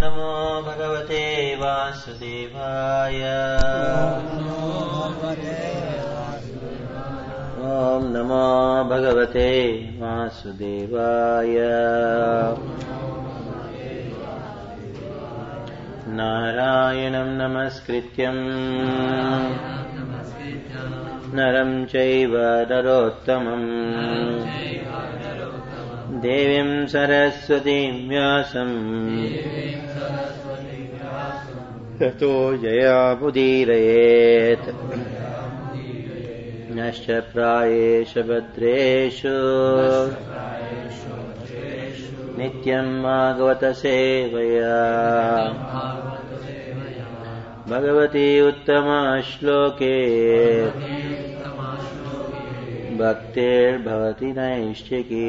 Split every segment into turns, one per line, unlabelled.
नमो भगवते वासुदेवाय। ॐ नमो भगवते वासुदेवाय। नारायणं नमस्कृत्यं नरं चैव नरोत्तमं देवीं सरस्वतीं व्यासं ततो जयामुदीरयेत्। नश्च प्रायेषु भद्रेषु नित्यं भागवत सेवया भगवती उत्तमा श्लोके भक्तिर्भवति नैष्ठिकी।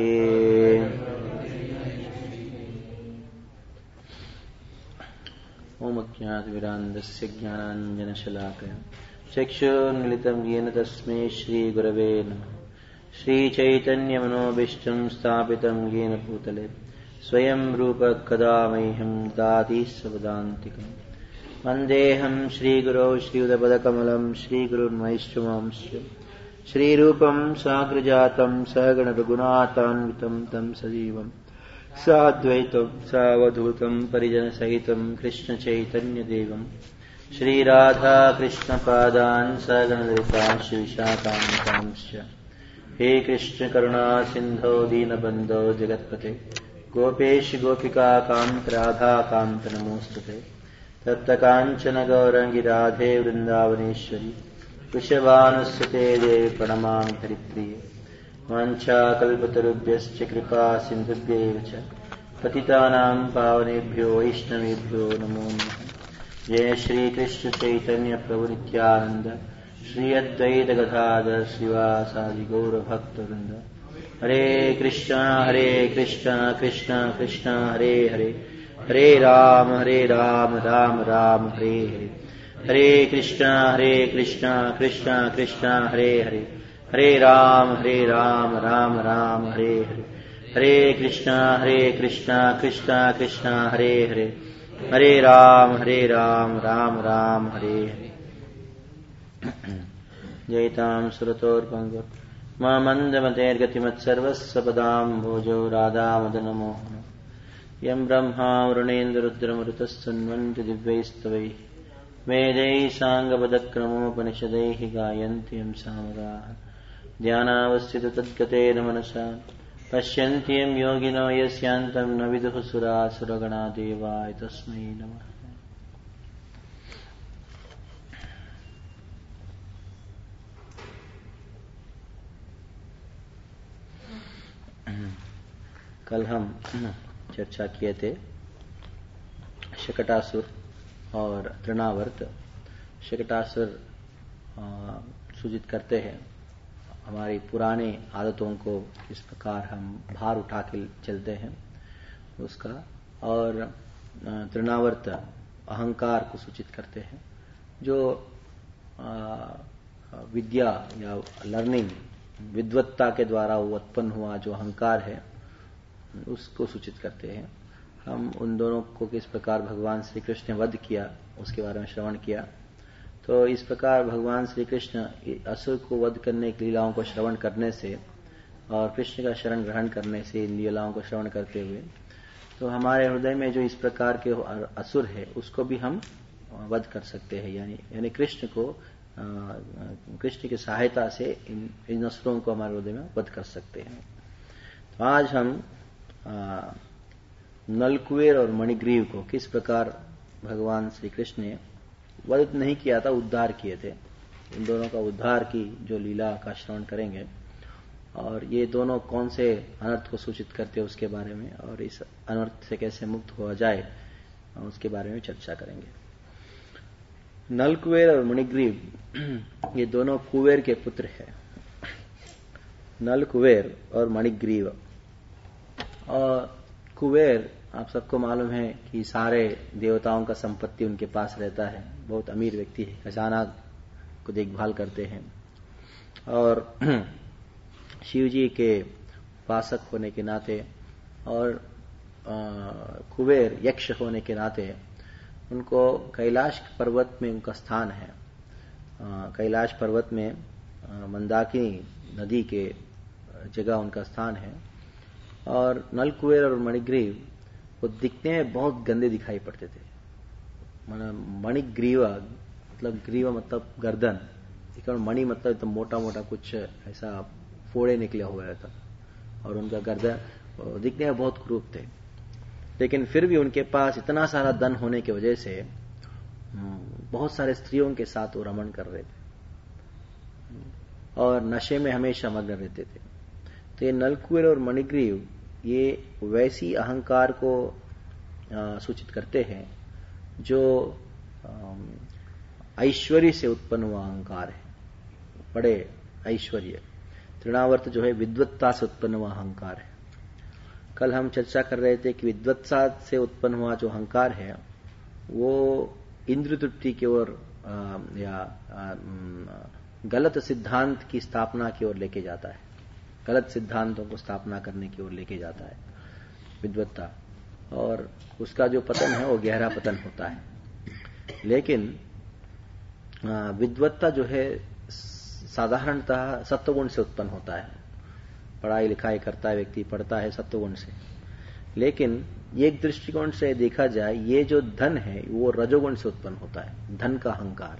ओम अज्ञातविरान्धस्य ज्ञानाञ्जनशलाकया चक्षुर्मिलितं येन तस्मै श्रीगुरवे नमः। श्रीचैतन्यमनोभीष्टं स्थापितं येन भूतले स्वयं रूपः कदा मह्यं ददाति स्वपदान्तिकम्। वन्देऽहं श्रीगुरौ श्रीयुतपदकमलं श्रीगुरुर्वैष्णवांश्च श्रीरूपं साग्रजातं सहगणरघुनाथान्वितं तं सजीवं साद्वैतं सावधूतं परिजनसहितं कृष्णचैतन्यदेवं श्रीराधा कृष्णपादान् सहगणललितांश्च विशाखान्वितांश्च। हे कृष्ण करुणा सिन्धो दीनबन्धो जगत्पते गोपेश गोपिकान्त राधाकान्त नमोस्तुते। तप्तकाञ्चन गौरङ्गी राधे वृन्दावनेश्वरी वृषभानुसुते देवी प्रणमामि हरिप्रिये। वाञ्छाकल्पतरुभ्यश्च कृपा सिन्धुभ्यैव च पतितानां पावनेभ्यो वैष्णवेभ्यो नमो नमः। जय श्री कृष्ण चैतन्य प्रभु नित्यानंद श्री अद्वैत गदाधर श्रीवासादि गौर भक्तवृंद। हरे कृष्णा कृष्णा कृष्णा हरे हरे हरे राम राम राम हरे हरे। हरे कृष्णा कृष्णा कृष्णा हरे हरे हरे राम राम राम हरे हरे। हरे कृष्णा कृष्णा कृष्णा हरे हरे हरे राम राम राम हरे हरे। जयतां सुरतोर्पङ्गुर् मामन्दमतेर्गतिमत्सर्वस्य पदाम्भोजो राधामदनमोहन। यं ब्रह्मा वरुणेन्द्ररुद्रमरुतस्तन्वन्ति दिव्यैस्तवैः वेदैः साङ्गपदक्रमोपनिषदैः गायन्ति यं सामगाः। ध्यानावस्थितो तद्गतेन मनसा पश्यन्ति यं योगिनो यस्यान्तं न विदुः सुरासुरगणा देवाय तस्मै नमः। कल हम चर्चा किए थे शकटासुर और तृणावर्त। शकटासुर सूचित करते हैं हमारी पुराने आदतों को किस प्रकार हम भार उठा के चलते हैं उसका, और तृणावर्त अहंकार को सूचित करते हैं जो विद्या या लर्निंग विद्वत्ता के द्वारा उत्पन्न हुआ जो अहंकार है उसको सूचित करते हैं। हम उन दोनों को किस प्रकार भगवान श्री कृष्ण ने वध किया उसके बारे में श्रवण किया। तो इस प्रकार भगवान श्री कृष्ण असुर को वध करने की लीलाओं को श्रवण करने से और कृष्ण का शरण ग्रहण करने से इन लीलाओं को श्रवण करते हुए तो हमारे हृदय में जो इस प्रकार के असुर है उसको भी हम वध कर सकते हैं। यानी कृष्ण की सहायता से इन असुरों को हमारे हृदय में वध कर सकते हैं। तो आज हम नलकुबेर और मणिग्रीव को किस प्रकार भगवान श्री कृष्ण ने वध नहीं किया था, उद्धार किए थे, इन दोनों का उद्धार की जो लीला का श्रवण करेंगे और ये दोनों कौन से अनर्थ को सूचित करते हैं उसके बारे में, और इस अनर्थ से कैसे मुक्त हुआ जाए उसके बारे में चर्चा करेंगे। नलकुबेर और मणिग्रीव ये दोनों कुबेर के पुत्र हैं। नलकुबेर और मणिग्रीव। और कुबेर आप सबको मालूम है कि सारे देवताओं का संपत्ति उनके पास रहता है, बहुत अमीर व्यक्ति है, खजाना को देखभाल करते हैं और शिव जी के उपासक होने के नाते और कुबेर यक्ष होने के नाते उनको कैलाश पर्वत में उनका स्थान है। कैलाश पर्वत में मंदाकिनी नदी के जगह उनका स्थान है। और नलकुबेर और मणिग्रीव वो दिखने में बहुत गंदे दिखाई पड़ते थे। मणिग्रीवा मतलब ग्रीवा मतलब गर्दन, मणि मतलब तो मोटा मोटा कुछ ऐसा फोड़े निकले हुए रहता और उनका गर्दन दिखने में बहुत क्रूप थे। लेकिन फिर भी उनके पास इतना सारा धन होने की वजह से बहुत सारे स्त्रियों के साथ वो रमण कर रहे थे और नशे में हमेशा मग्न रहते थे। तो ये नलकुबेर और मणिग्रीव ये वैसी अहंकार को सूचित करते हैं जो ऐश्वर्य से उत्पन्न हुआ अहंकार है। बड़े ऐश्वर्य, तृणावर्त जो है विद्वत्ता से उत्पन्न हुआ अहंकार है। कल हम चर्चा कर रहे थे कि विद्वत्ता से उत्पन्न हुआ जो अहंकार है वो इंद्र तृप्ति की ओर या गलत सिद्धांत की स्थापना की ओर लेके जाता है। गलत सिद्धांतों को स्थापना करने की ओर लेके जाता है विद्वत्ता, और उसका जो पतन है वो गहरा पतन होता है। लेकिन विद्वत्ता जो है साधारणतः सत्वगुण से उत्पन्न होता है। पढ़ाई लिखाई करता है व्यक्ति, पढ़ता है सत्वगुण से। लेकिन एक दृष्टिकोण से देखा जाए ये जो धन है वो रजोगुण से उत्पन्न होता है, धन का अहंकार।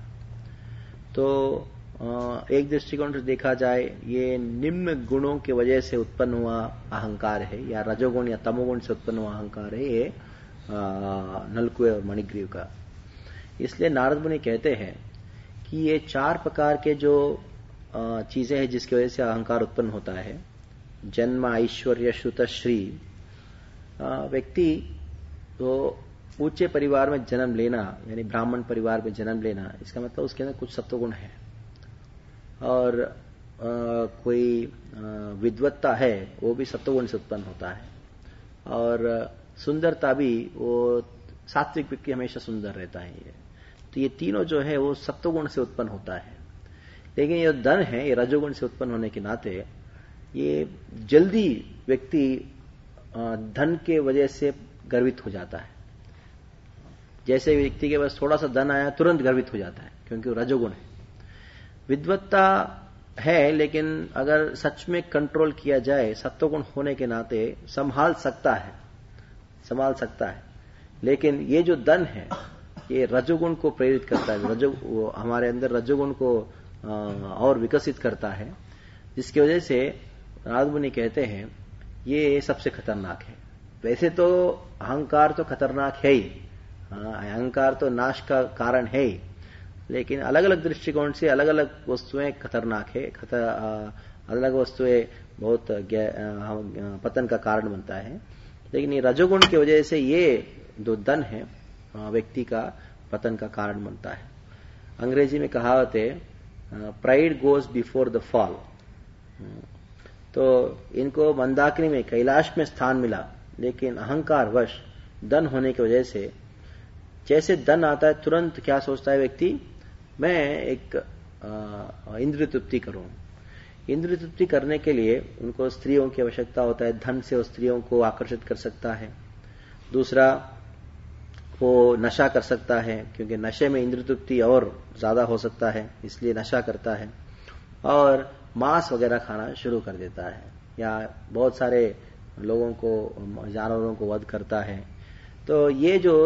तो एक दृष्टिकोण से देखा जाए ये निम्न गुणों की वजह से उत्पन्न हुआ अहंकार है, या रजोगुण या तमोगुण से उत्पन्न हुआ अहंकार है ये नलकुबेर और मणिग्रीव का। इसलिए नारद मुनि कहते हैं कि ये 4 प्रकार के जो चीजें हैं जिसकी वजह से अहंकार उत्पन्न होता है, जन्म, ऐश्वर्य, श्रुत, श्री। व्यक्ति तो ऊंचे परिवार में जन्म लेना यानी ब्राह्मण परिवार में जन्म लेना, इसका मतलब उसके अंदर कुछ सत्वगुण है। और कोई विद्वत्ता है वो भी सत्वगुण से उत्पन्न होता है। और सुंदरता भी, वो सात्विक व्यक्ति हमेशा सुंदर रहता है। ये तो ये तीनों जो है वो सत्वगुण से उत्पन्न होता है। लेकिन ये धन है ये रजोगुण से उत्पन्न होने के नाते ये जल्दी व्यक्ति धन के वजह से गर्वित हो जाता है। जैसे व्यक्ति के पास थोड़ा सा धन आया तुरंत गर्वित हो जाता है, क्योंकि वो रजोगुण है। विद्वत्ता है लेकिन अगर सच में कंट्रोल किया जाए सत्वगुण होने के नाते संभाल सकता है। लेकिन ये जो धन है ये रजोगुण को प्रेरित करता है, हमारे अंदर रजोगुण को और विकसित करता है, जिसकी वजह से नारद मुनि कहते हैं ये सबसे खतरनाक है। वैसे तो अहंकार तो खतरनाक है ही, अहंकार तो नाश का कारण है ही, लेकिन अलग अलग दृष्टिकोण से अलग अलग वस्तुएं खतरनाक है। अलग अलग वस्तुएं बहुत पतन का कारण बनता है। लेकिन ये रजोगुण की वजह से ये जो धन है व्यक्ति का पतन का कारण बनता है। अंग्रेजी में कहावत है pride goes before the fall. तो इनको मंदाकिनी में कैलाश में स्थान मिला, लेकिन अहंकार वश धन होने की वजह से जैसे धन आता है तुरंत क्या सोचता है व्यक्ति, मैं एक इंद्रिय तृप्ति करूं। इंद्रिय तृप्ति करने के लिए उनको स्त्रियों की आवश्यकता होता है। धन से वो स्त्रियों को आकर्षित कर सकता है। दूसरा, वो नशा कर सकता है, क्योंकि नशे में इंद्रिय तृप्ति और ज्यादा हो सकता है, इसलिए नशा करता है। और मांस वगैरह खाना शुरू कर देता है, या बहुत सारे लोगों को, जानवरों को वध करता है। तो ये जो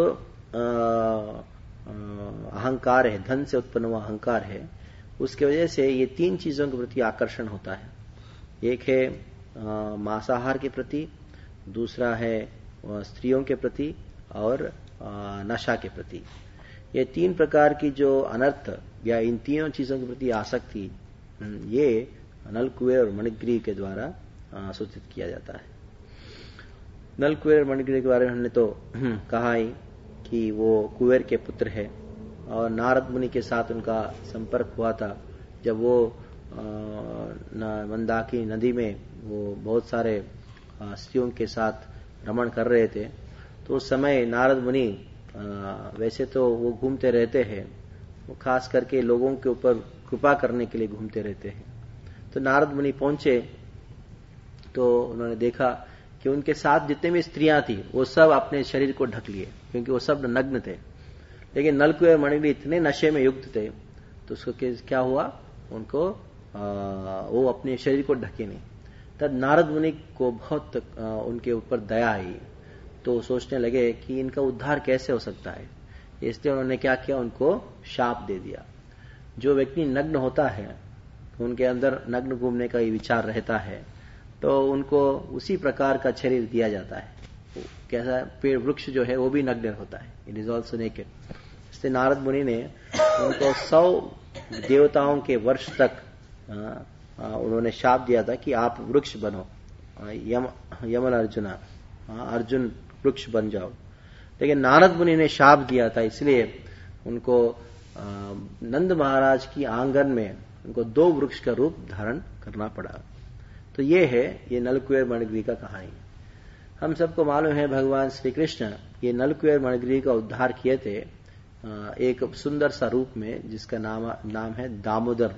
अहंकार है, धन से उत्पन्न हुआ अहंकार है, उसके वजह से ये 3 चीजों के प्रति आकर्षण होता है। एक है मांसाहार के प्रति, दूसरा है स्त्रियों के प्रति, और नशा के प्रति। ये 3 प्रकार की जो अनर्थ या इन तीनों चीजों के प्रति आसक्ति, ये नलकुबेर और मणिग्रीव के द्वारा सूचित किया जाता है। नलकुबेर और मणिग्रीव के बारे में हमने तो कहा ही कि वो कुबेर के पुत्र है, और नारद मुनि के साथ उनका संपर्क हुआ था जब वो मंदाकिनी नदी में वो बहुत सारे स्त्रियों के साथ रमण कर रहे थे। तो उस समय नारद मुनि वैसे तो वो घूमते रहते हैं, वो खास करके लोगों के ऊपर कृपा करने के लिए घूमते रहते हैं। तो नारद मुनि पहुंचे तो उन्होंने देखा कि उनके साथ जितने भी स्त्रियां थी वो सब अपने शरीर को ढक लिए, क्योंकि वो सब नग्न थे। लेकिन नलकुबेर मणिग्रीव इतने नशे में युक्त थे, तो उसको क्या हुआ, उनको वो अपने शरीर को ढके नहीं। तब नारद मुनि को बहुत उनके ऊपर दया आई, तो सोचने लगे कि इनका उद्धार कैसे हो सकता है। इसलिए उन्होंने क्या किया, उनको शाप दे दिया। जो व्यक्ति नग्न होता है, उनके अंदर नग्न घूमने का ये विचार रहता है, तो उनको उसी प्रकार का शरीर दिया जाता है। कैसा, पेड़ वृक्ष जो है वो भी नग्न होता है, इट इज ऑल्सो नेकेड। इसलिए नारद मुनि ने उनको 100 देवताओं के वर्ष तक उन्होंने शाप दिया था कि आप वृक्ष बनो, यमन अर्जुना, अर्जुन वृक्ष बन जाओ। लेकिन नारद मुनि ने शाप दिया था, इसलिए उनको नंद महाराज की आंगन में उनको 2 वृक्ष का रूप धारण करना पड़ा। तो ये है ये नलकुबेर मणिग्रीव का कहानी। हम सबको मालूम है भगवान श्री कृष्ण ये नलकुबेर मणिग्रीव का उद्धार किए थे एक सुंदर सा रूप में, जिसका नाम है दामोदर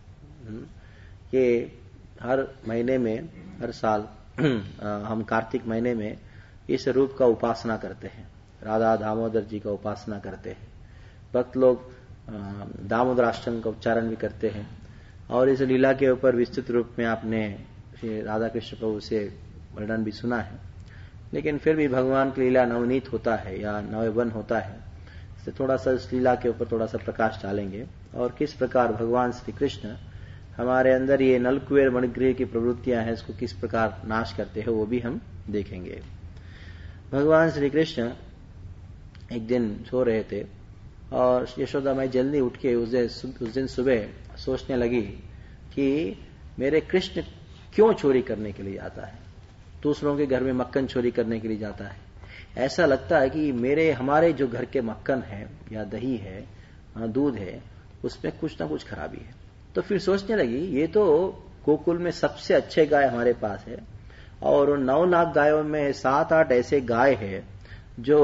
रूप। ये हर महीने में, हर साल हम कार्तिक महीने में इस रूप का उपासना करते हैं, राधा दामोदर जी का उपासना करते हैं। भक्त लोग दामोदराष्टक का उच्चारण भी करते हैं, और इस लीला के ऊपर विस्तृत रूप में आपने राधा कृष्ण प्रभु से वर्णन भी सुना है। लेकिन फिर भी भगवान की लीला नवनीत होता है या नवयवन होता है, इससे थोड़ा सा इस लीला के ऊपर थोड़ा सा प्रकाश डालेंगे, और किस प्रकार भगवान श्री कृष्ण हमारे अंदर ये नलकुबेर मणिग्रीव की प्रवृत्तियां हैं, इसको किस प्रकार नाश करते हैं, वो भी हम देखेंगे। भगवान श्री कृष्ण एक दिन सो रहे थे, और यशोदा माई जल्दी उठ के उस दिन सुबह सोचने लगी कि मेरे कृष्ण क्यों चोरी करने के लिए जाता है, दूसरों के घर में मक्खन चोरी करने के लिए जाता है। ऐसा लगता है कि हमारे जो घर के मक्खन है या दही है, दूध है, उसमें कुछ ना कुछ खराबी है। तो फिर सोचने लगी, ये तो गोकुल में सबसे अच्छे गाय हमारे पास है, और 9 लाख गायों में 7-8 ऐसे गाय है जो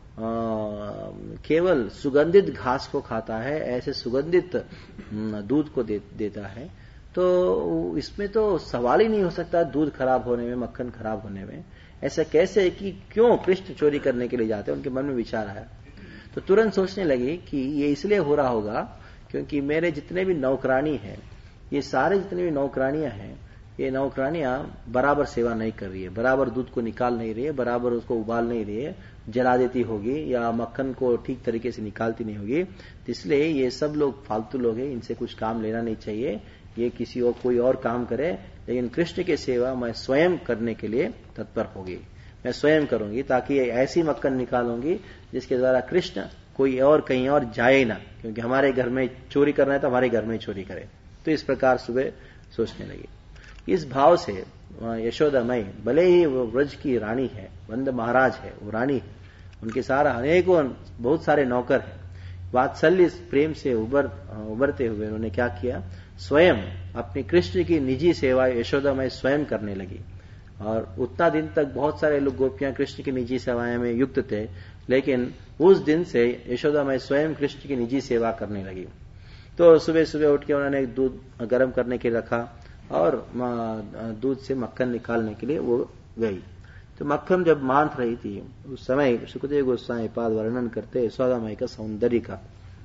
केवल सुगंधित घास को खाता है, ऐसे सुगंधित दूध को देता है। तो इसमें तो सवाल ही नहीं हो सकता दूध खराब होने में, मक्खन खराब होने में। ऐसा कैसे है कि क्यों कृष्ण चोरी करने के लिए जाते हैं, उनके मन में विचार आया। तो तुरंत सोचने लगी कि ये इसलिए हो रहा होगा क्योंकि मेरे जितने भी नौकरानी हैं, ये सारे जितने भी नौकरानियां हैं, ये नौकरानियां बराबर सेवा नहीं कर रही है, बराबर दूध को निकाल नहीं रही है, बराबर उसको उबाल नहीं रही है, जला देती होगी या मक्खन को ठीक तरीके से निकालती नहीं होगी। तो इसलिए ये सब लोग फालतू लोग हैं, इनसे कुछ काम लेना नहीं चाहिए, ये किसी और कोई और काम करे, लेकिन कृष्ण की सेवा मैं स्वयं करने के लिए तत्पर होगी, मैं स्वयं करूंगी, ताकि ऐसी मक्खन निकालूंगी जिसके द्वारा कृष्ण कोई और कहीं और जाए ना, क्योंकि हमारे घर में चोरी करना है तो हमारे घर में चोरी करे। तो इस प्रकार सुबह सोचने लगी। इस भाव से यशोदा मई, भले ही वो व्रज की रानी है, नंद महाराज है, वो रानी है, उनके सारा अनेकों बहुत सारे नौकर है, वात्सल्य प्रेम से उबरते हुए उन्होंने क्या किया, स्वयं अपनी कृष्ण की निजी सेवा यशोदा मई स्वयं करने लगी। और उतना दिन तक बहुत सारे लोग गोपियां कृष्ण की निजी सेवाएं में युक्त थे, लेकिन उस दिन से यशोदा मई स्वयं कृष्ण की निजी सेवा करने लगी। तो सुबह सुबह उठ के उन्होंने दूध गर्म करने के लिए रखा, और दूध से मक्खन निकालने के लिए वो गई। तो मक्खन जब मांथ रही थी, उस समय सुखदेव गोस्वामी पाद वर्णन करते यशोदा माई का सौंदर्य का।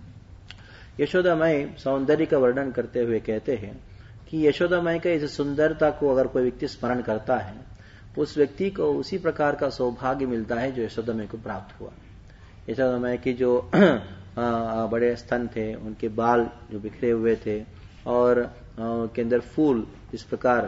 यशोदा माई सौंदर्य का वर्णन करते हुए कहते हैं कि यशोदा माई का इस सुंदरता को अगर कोई व्यक्ति स्मरण करता है, उस व्यक्ति को उसी प्रकार का सौभाग्य मिलता है जो यशोदा माई को प्राप्त हुआ। यशोदा माई की जो बड़े स्तन थे, उनके बाल जो बिखरे हुए थे, और के अंदर फूल इस प्रकार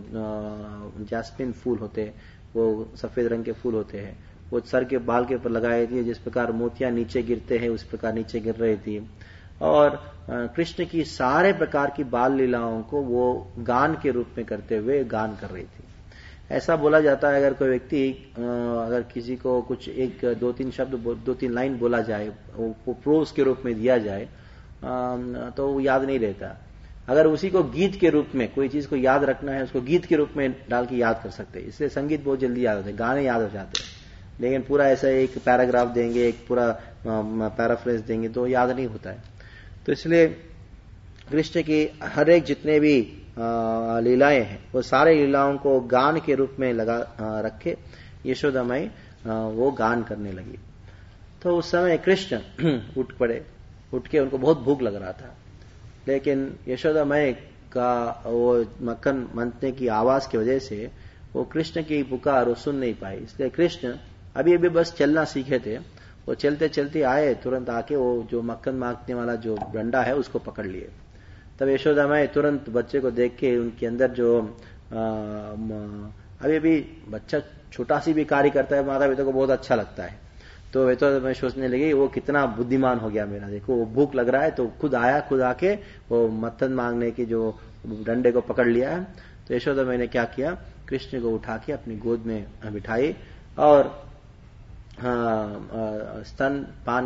जैस्मिन फूल होते, वो सफेद रंग के फूल होते हैं, वो सर के बाल के ऊपर लगाए थे, जिस प्रकार मोतियां नीचे गिरते हैं उस प्रकार नीचे गिर रही थी। और कृष्ण की सारे प्रकार की बाल लीलाओं को वो गान के रूप में करते हुए गान कर रही थी। ऐसा बोला जाता है अगर कोई व्यक्ति अगर किसी को कुछ 1-2-3 शब्द 2-3 लाइन बोला जाए, वो प्रोज के रूप में दिया जाए, तो वो याद नहीं रहता। अगर उसी को गीत के रूप में कोई चीज को याद रखना है, उसको गीत के रूप में डाल के याद कर सकते हैं। इसलिए संगीत बहुत जल्दी याद होते हैं, गाने याद हो जाते हैं, लेकिन पूरा ऐसा एक पैराग्राफ देंगे, एक पूरा पैराफ्रेज देंगे तो याद नहीं होता है। तो इसलिए कृष्ण की हर एक जितने भी लीलाएं हैं वो सारे लीलाओं को गान के रूप में लगा रखे यशोदा माई वो गान करने लगी। तो उस समय कृष्ण उठ पड़े, उठ के उनको बहुत भूख लग रहा था, लेकिन यशोदा माई का वो मक्खन मंथने की आवाज की वजह से वो कृष्ण की पुकार वो सुन नहीं पाई। इसलिए कृष्ण अभी अभी बस चलना सीखे थे, वो चलते चलते आए, तुरंत आके वो जो मक्खन मांगने वाला जो डंडा है उसको पकड़ लिए। तब यशोदा माई तुरंत बच्चे को देख के उनके अंदर जो अभी अभी बच्चा छोटा सी भी कार्य करता है माता पिता को बहुत अच्छा लगता है, तो वे तो मैं सोचने लगी वो कितना बुद्धिमान हो गया मेरा, देखो वो भूख लग रहा है तो खुद आया, खुद आके वो मक्खन मांगने की जो डंडे को पकड़ लिया है। तो यशोदा मैंने क्या किया, कृष्ण को उठा के अपनी गोद में बिठाई और स्तन पान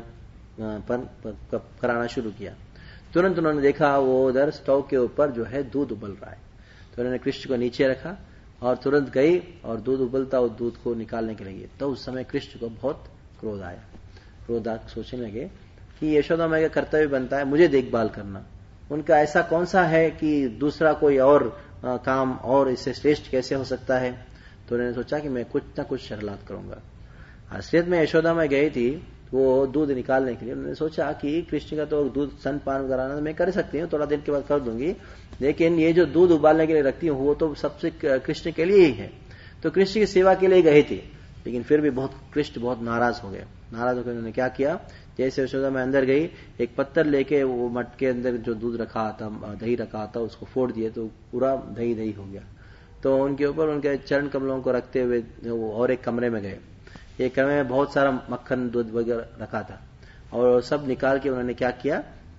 कराना शुरू किया। तुरंत उन्होंने देखा वो उधर स्टोव के ऊपर जो है दूध उबल रहा है, तो उन्होंने कृष्ण को नीचे रखा और तुरंत गई और दूध उबलता और दूध को निकालने के लिए। तो उस समय कृष्ण को बहुत क्रोध आया, क्रोध आकर सोचने लगे कि यशोदा माई का कर्तव्य बनता है मुझे देखभाल करना, उनका ऐसा कौन सा है कि दूसरा कोई और काम और इससे श्रेष्ठ कैसे हो सकता है। तो उन्होंने सोचा कि मैं कुछ ना कुछ शरारत करूंगा। असलियत में यशोदा माई गई थी वो दूध निकालने के लिए, उन्होंने सोचा कि कृष्ण का तो दूध स्तनपान कराना मैं कर सकती हूँ, थोड़ा दिन के बाद कर दूंगी, लेकिन ये जो दूध उबालने के लिए रखती हूँ वो तो सबसे कृष्ण के लिए ही है। तो कृष्ण की सेवा के लिए गए थे, लेकिन फिर भी कृष्ण बहुत नाराज हो गए। नाराज होकर उन्होंने क्या किया, जैसे यशोदा में अंदर गई, एक पत्थर लेके वो मट के अंदर जो दूध रखा था, दही रखा था, उसको फोड़ दिए तो पूरा दही हो गया। तो उनके ऊपर उनके चरण कमलों को रखते हुए वो और एक कमरे में गए। एक कमरे में बहुत सारा मक्खन दूध वगैरह रखा था और सब निकाल के उन्होंने क्या किया,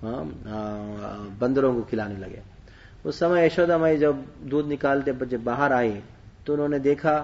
बंदरों को खिलाने लगे। उस समय यशोदा माई जब दूध निकालते जब बाहर आई तो उन्होंने देखा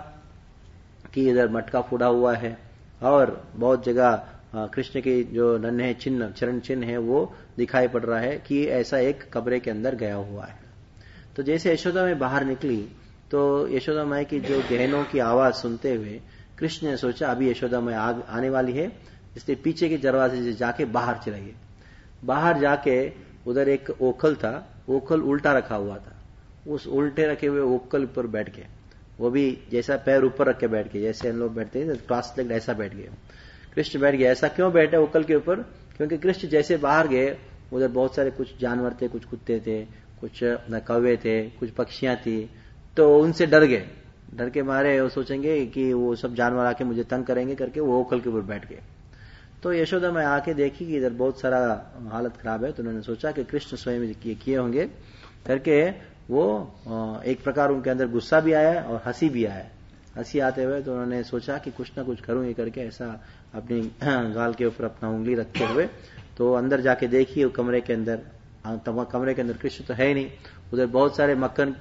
कि इधर मटका फूटा हुआ है और बहुत जगह कृष्ण के जो नन्हे चिन्ह, चरण चिन्ह है वो दिखाई पड़ रहा है कि ऐसा एक कमरे के अंदर गया हुआ है। तो जैसे यशोदा माई बाहर निकली तो यशोदा माई की जो गहनों की आवाज सुनते हुए कृष्ण ने सोचा अभी यशोदा माई आने वाली है, इसलिए पीछे के दरवाजे से जाके बाहर चले गए। बाहर जाके उधर एक ओखल था, ओखल उल्टा रखा हुआ था, उस उल्टे रखे हुए ओखल पर बैठ गए, वो भी जैसा पैर ऊपर रख के बैठ गए, जैसे हम लोग बैठते हैं क्रॉस लेग्ड ऐसा बैठ गए। कृष्ण बैठ गया। ऐसा क्यों बैठे ओखल के ऊपर, क्योंकि कृष्ण जैसे बाहर गए उधर बहुत सारे कुछ जानवर थे, कुछ कुत्ते थे, कुछ कौवे थे, कुछ पक्षियां थी, तो उनसे डर गए। डर के मारे वो सोचेंगे कि वो सब जानवर आके मुझे तंग करेंगे करके वो ओखल के ऊपर बैठ गए। तो यशोदा में आके देखी कि इधर बहुत सारा हालत खराब है, तो उन्होंने सोचा कि कृष्ण स्वयं किए होंगे करके वो एक प्रकार उनके अंदर गुस्सा भी आया और हंसी भी आया। हंसी आते हुए तो उन्होंने सोचा कि कुछ ना कुछ करूं ये करके, ऐसा अपनी गाल के ऊपर अपना उंगली रखते हुए तो अंदर जाके देखिए कमरे के अंदर, कमरे के अंदर कृष्ण तो है ही नहीं, उधर बहुत सारे मक्खन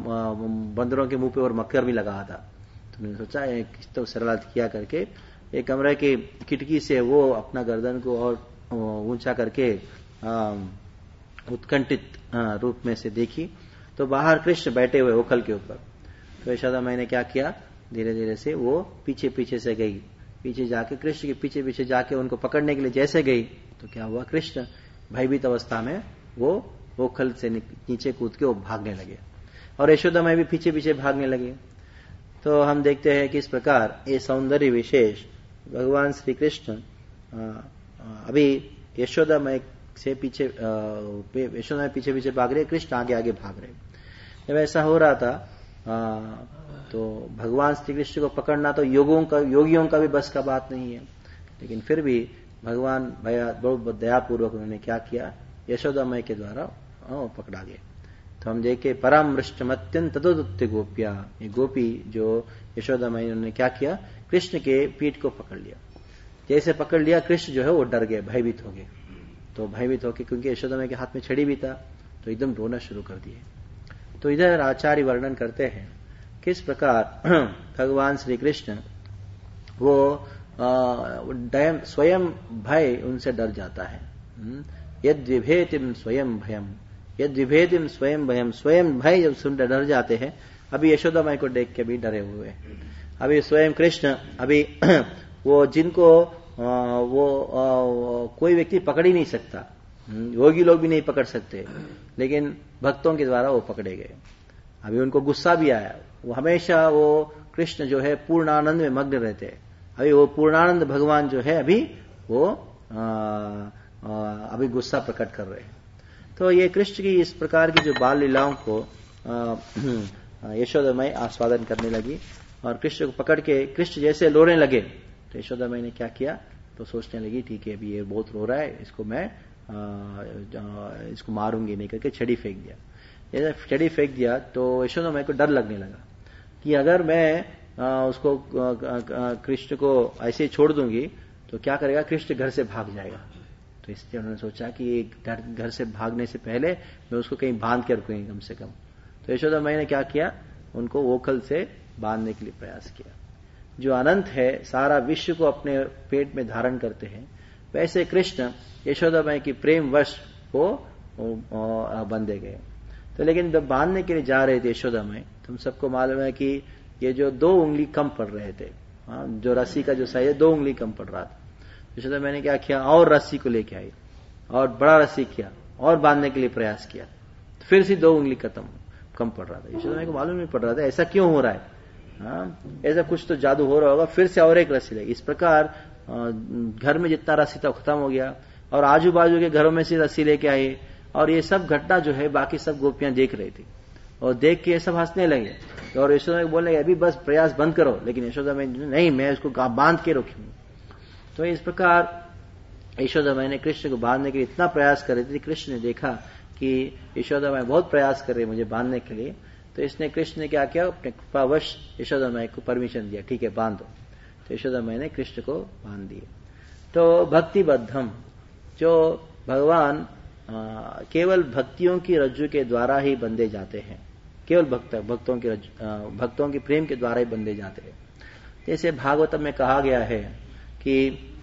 बंदरों के मुंह पे और मक्खर भी लगा था। तो उन्होंने सोचा किस तो शरारत किया करके एक कमरे की खिड़की से वो अपना गर्दन को और ऊंचा करके उत्कंठित रूप में से देखी तो बाहर कृष्ण बैठे हुए ओखल के ऊपर। तो यशोदा माई ने क्या किया, धीरे धीरे से वो पीछे पीछे से गई, पीछे जाके कृष्ण के पीछे पीछे जाके उनको पकड़ने के लिए जैसे गई तो क्या हुआ, कृष्ण भयभीत अवस्था में वो ओखल से नीचे कूद के वो भागने लगे और यशोदा माई भी पीछे पीछे भागने लगे। तो हम देखते हैं कि इस प्रकार ये सौंदर्य विशेष भगवान श्री कृष्ण अभी यशोदा माई से पीछे, यशोदा माई पीछे पीछे भाग रहे, कृष्ण आगे आगे भाग रहे। जब ऐसा हो रहा था तो भगवान श्री कृष्ण को पकड़ना तो योगियों का भी बस का बात नहीं है, लेकिन फिर भी भगवान बहुत दयापूर्वक उन्होंने क्या किया, यशोदा माई के द्वारा पकड़ा गए। तो हम देखे परामृष्टमत्यंत तदोदुत्य गोपिया, ये गोपी जो यशोदा माई उन्होंने क्या किया, कृष्ण के पीठ को पकड़ लिया। जैसे पकड़ लिया कृष्ण जो है वो डर गए, भयभीत हो गए। तो भयभीत होकर क्योंकि यशोदा माई के हाथ में छड़ी भी था तो एकदम रोना शुरू कर दिए। तो इधर आचार्य वर्णन करते हैं किस प्रकार भगवान श्री कृष्ण वो स्वयं भय उनसे डर जाता है। यद विभेतिम स्वयं भयम, यद विभेदिम स्वयं भयम, स्वयं भय जब सुनकर डर जाते हैं। अभी यशोदा माई को देख के भी डरे हुए हैं। अभी स्वयं कृष्ण अभी वो जिनको वो कोई व्यक्ति पकड़ ही नहीं सकता, योगी लोग भी नहीं पकड़ सकते, लेकिन भक्तों के द्वारा वो पकड़े गए। अभी उनको गुस्सा भी आया, वो हमेशा वो कृष्ण जो है पूर्णानंद में मग्न रहते हैं। अभी वो पूर्णानंद भगवान जो है अभी वो अभी गुस्सा प्रकट कर रहे हैं। तो ये कृष्ण की इस प्रकार की जो बाल लीलाओं को यशोदा माई आस्वादन करने लगी और कृष्ण को पकड़ के कृष्ण जैसे रोने लगे तो यशोदा माई ने क्या किया, तो सोचने लगी ठीक है अभी ये बहुत रो रहा है, इसको मैं इसको मारूंगी नहीं करके छड़ी फेंक दिया। जैसे छड़ी फेंक दिया तो यशोदा माई को डर लगने लगा कि अगर मैं उसको कृष्ण को ऐसे छोड़ दूंगी तो क्या करेगा, कृष्ण घर से भाग जाएगा। तो इसलिए उन्होंने सोचा कि घर से भागने से पहले मैं उसको कहीं बांध के रखूंगी कम से कम। तो यशोदा माई ने क्या किया, उनको ओखल से बांधने के लिए प्रयास किया। जो अनंत है, सारा विश्व को अपने पेट में धारण करते हैं, वैसे कृष्ण यशोदा माई की प्रेम वश को बंधे गए। तो लेकिन जब बांधने के लिए जा रहे थे यशोदा माई, तुम सबको मालूम है कि ये जो 2 उंगली कम पड़ रहे थे, जो रस्सी का जो साइज है 2 उंगली कम पड़ रहा था। यशोदा मैंने क्या किया, और रस्सी को लेके आई और बड़ा रस्सी किया और बांधने के लिए प्रयास किया, तो फिर से 2 उंगली कम पड़ रहा था। यशोदा को मालूम नहीं पड़ रहा था ऐसा क्यों हो रहा है, ऐसा कुछ तो जादू हो रहा होगा, फिर से और एक रस्सी लगी। इस प्रकार घर में जितना रस्सी था खत्म हो गया और आजू बाजू के घरों में से रस्सी लेके आए। और ये सब घटना जो है बाकी सब गोपियां देख रही थी और देख के सब हंसने लगे और यशोदा में बोलने लगे अभी बस प्रयास बंद करो, लेकिन यशोदा में नहीं, मैं इसको बांध के रखूंगी। तो इस प्रकार यशोदा माई ने कृष्ण को बांधने के लिए इतना प्रयास कर रही थी। कृष्ण ने देखा कि यशोदा माई बहुत प्रयास कर रही है मुझे बांधने के लिए, तो इसने कृष्ण ने क्या किया, अपने कृपावश यशोदा माई को परमिशन दिया, ठीक है बांध दो। तो यशोदा माई ने कृष्ण को बांध दिए। तो भक्तिबद्धम, जो भगवान केवल भक्तियों की रज्जु के द्वारा ही बंधे जाते हैं, केवल भक्तों की प्रेम के द्वारा ही बंधे जाते हैं। जैसे भागवतम में कहा गया है कि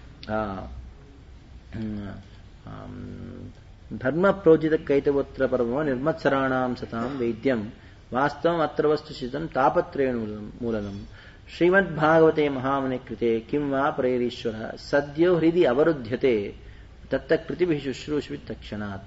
धर्म प्रोजित कैतवोत्र परम निर्मत्सराणाम सताम वेद्यम वास्तवम अत्र वस्तुशितम तापत्रेण मूलनम श्रीमद्भागवते महामुने कृते किं वा प्रेरीश्वर सद्यो हृदि अवरुध्यते तत्तक पृथ्वी शुश्रूषवित तत्क्षणात्।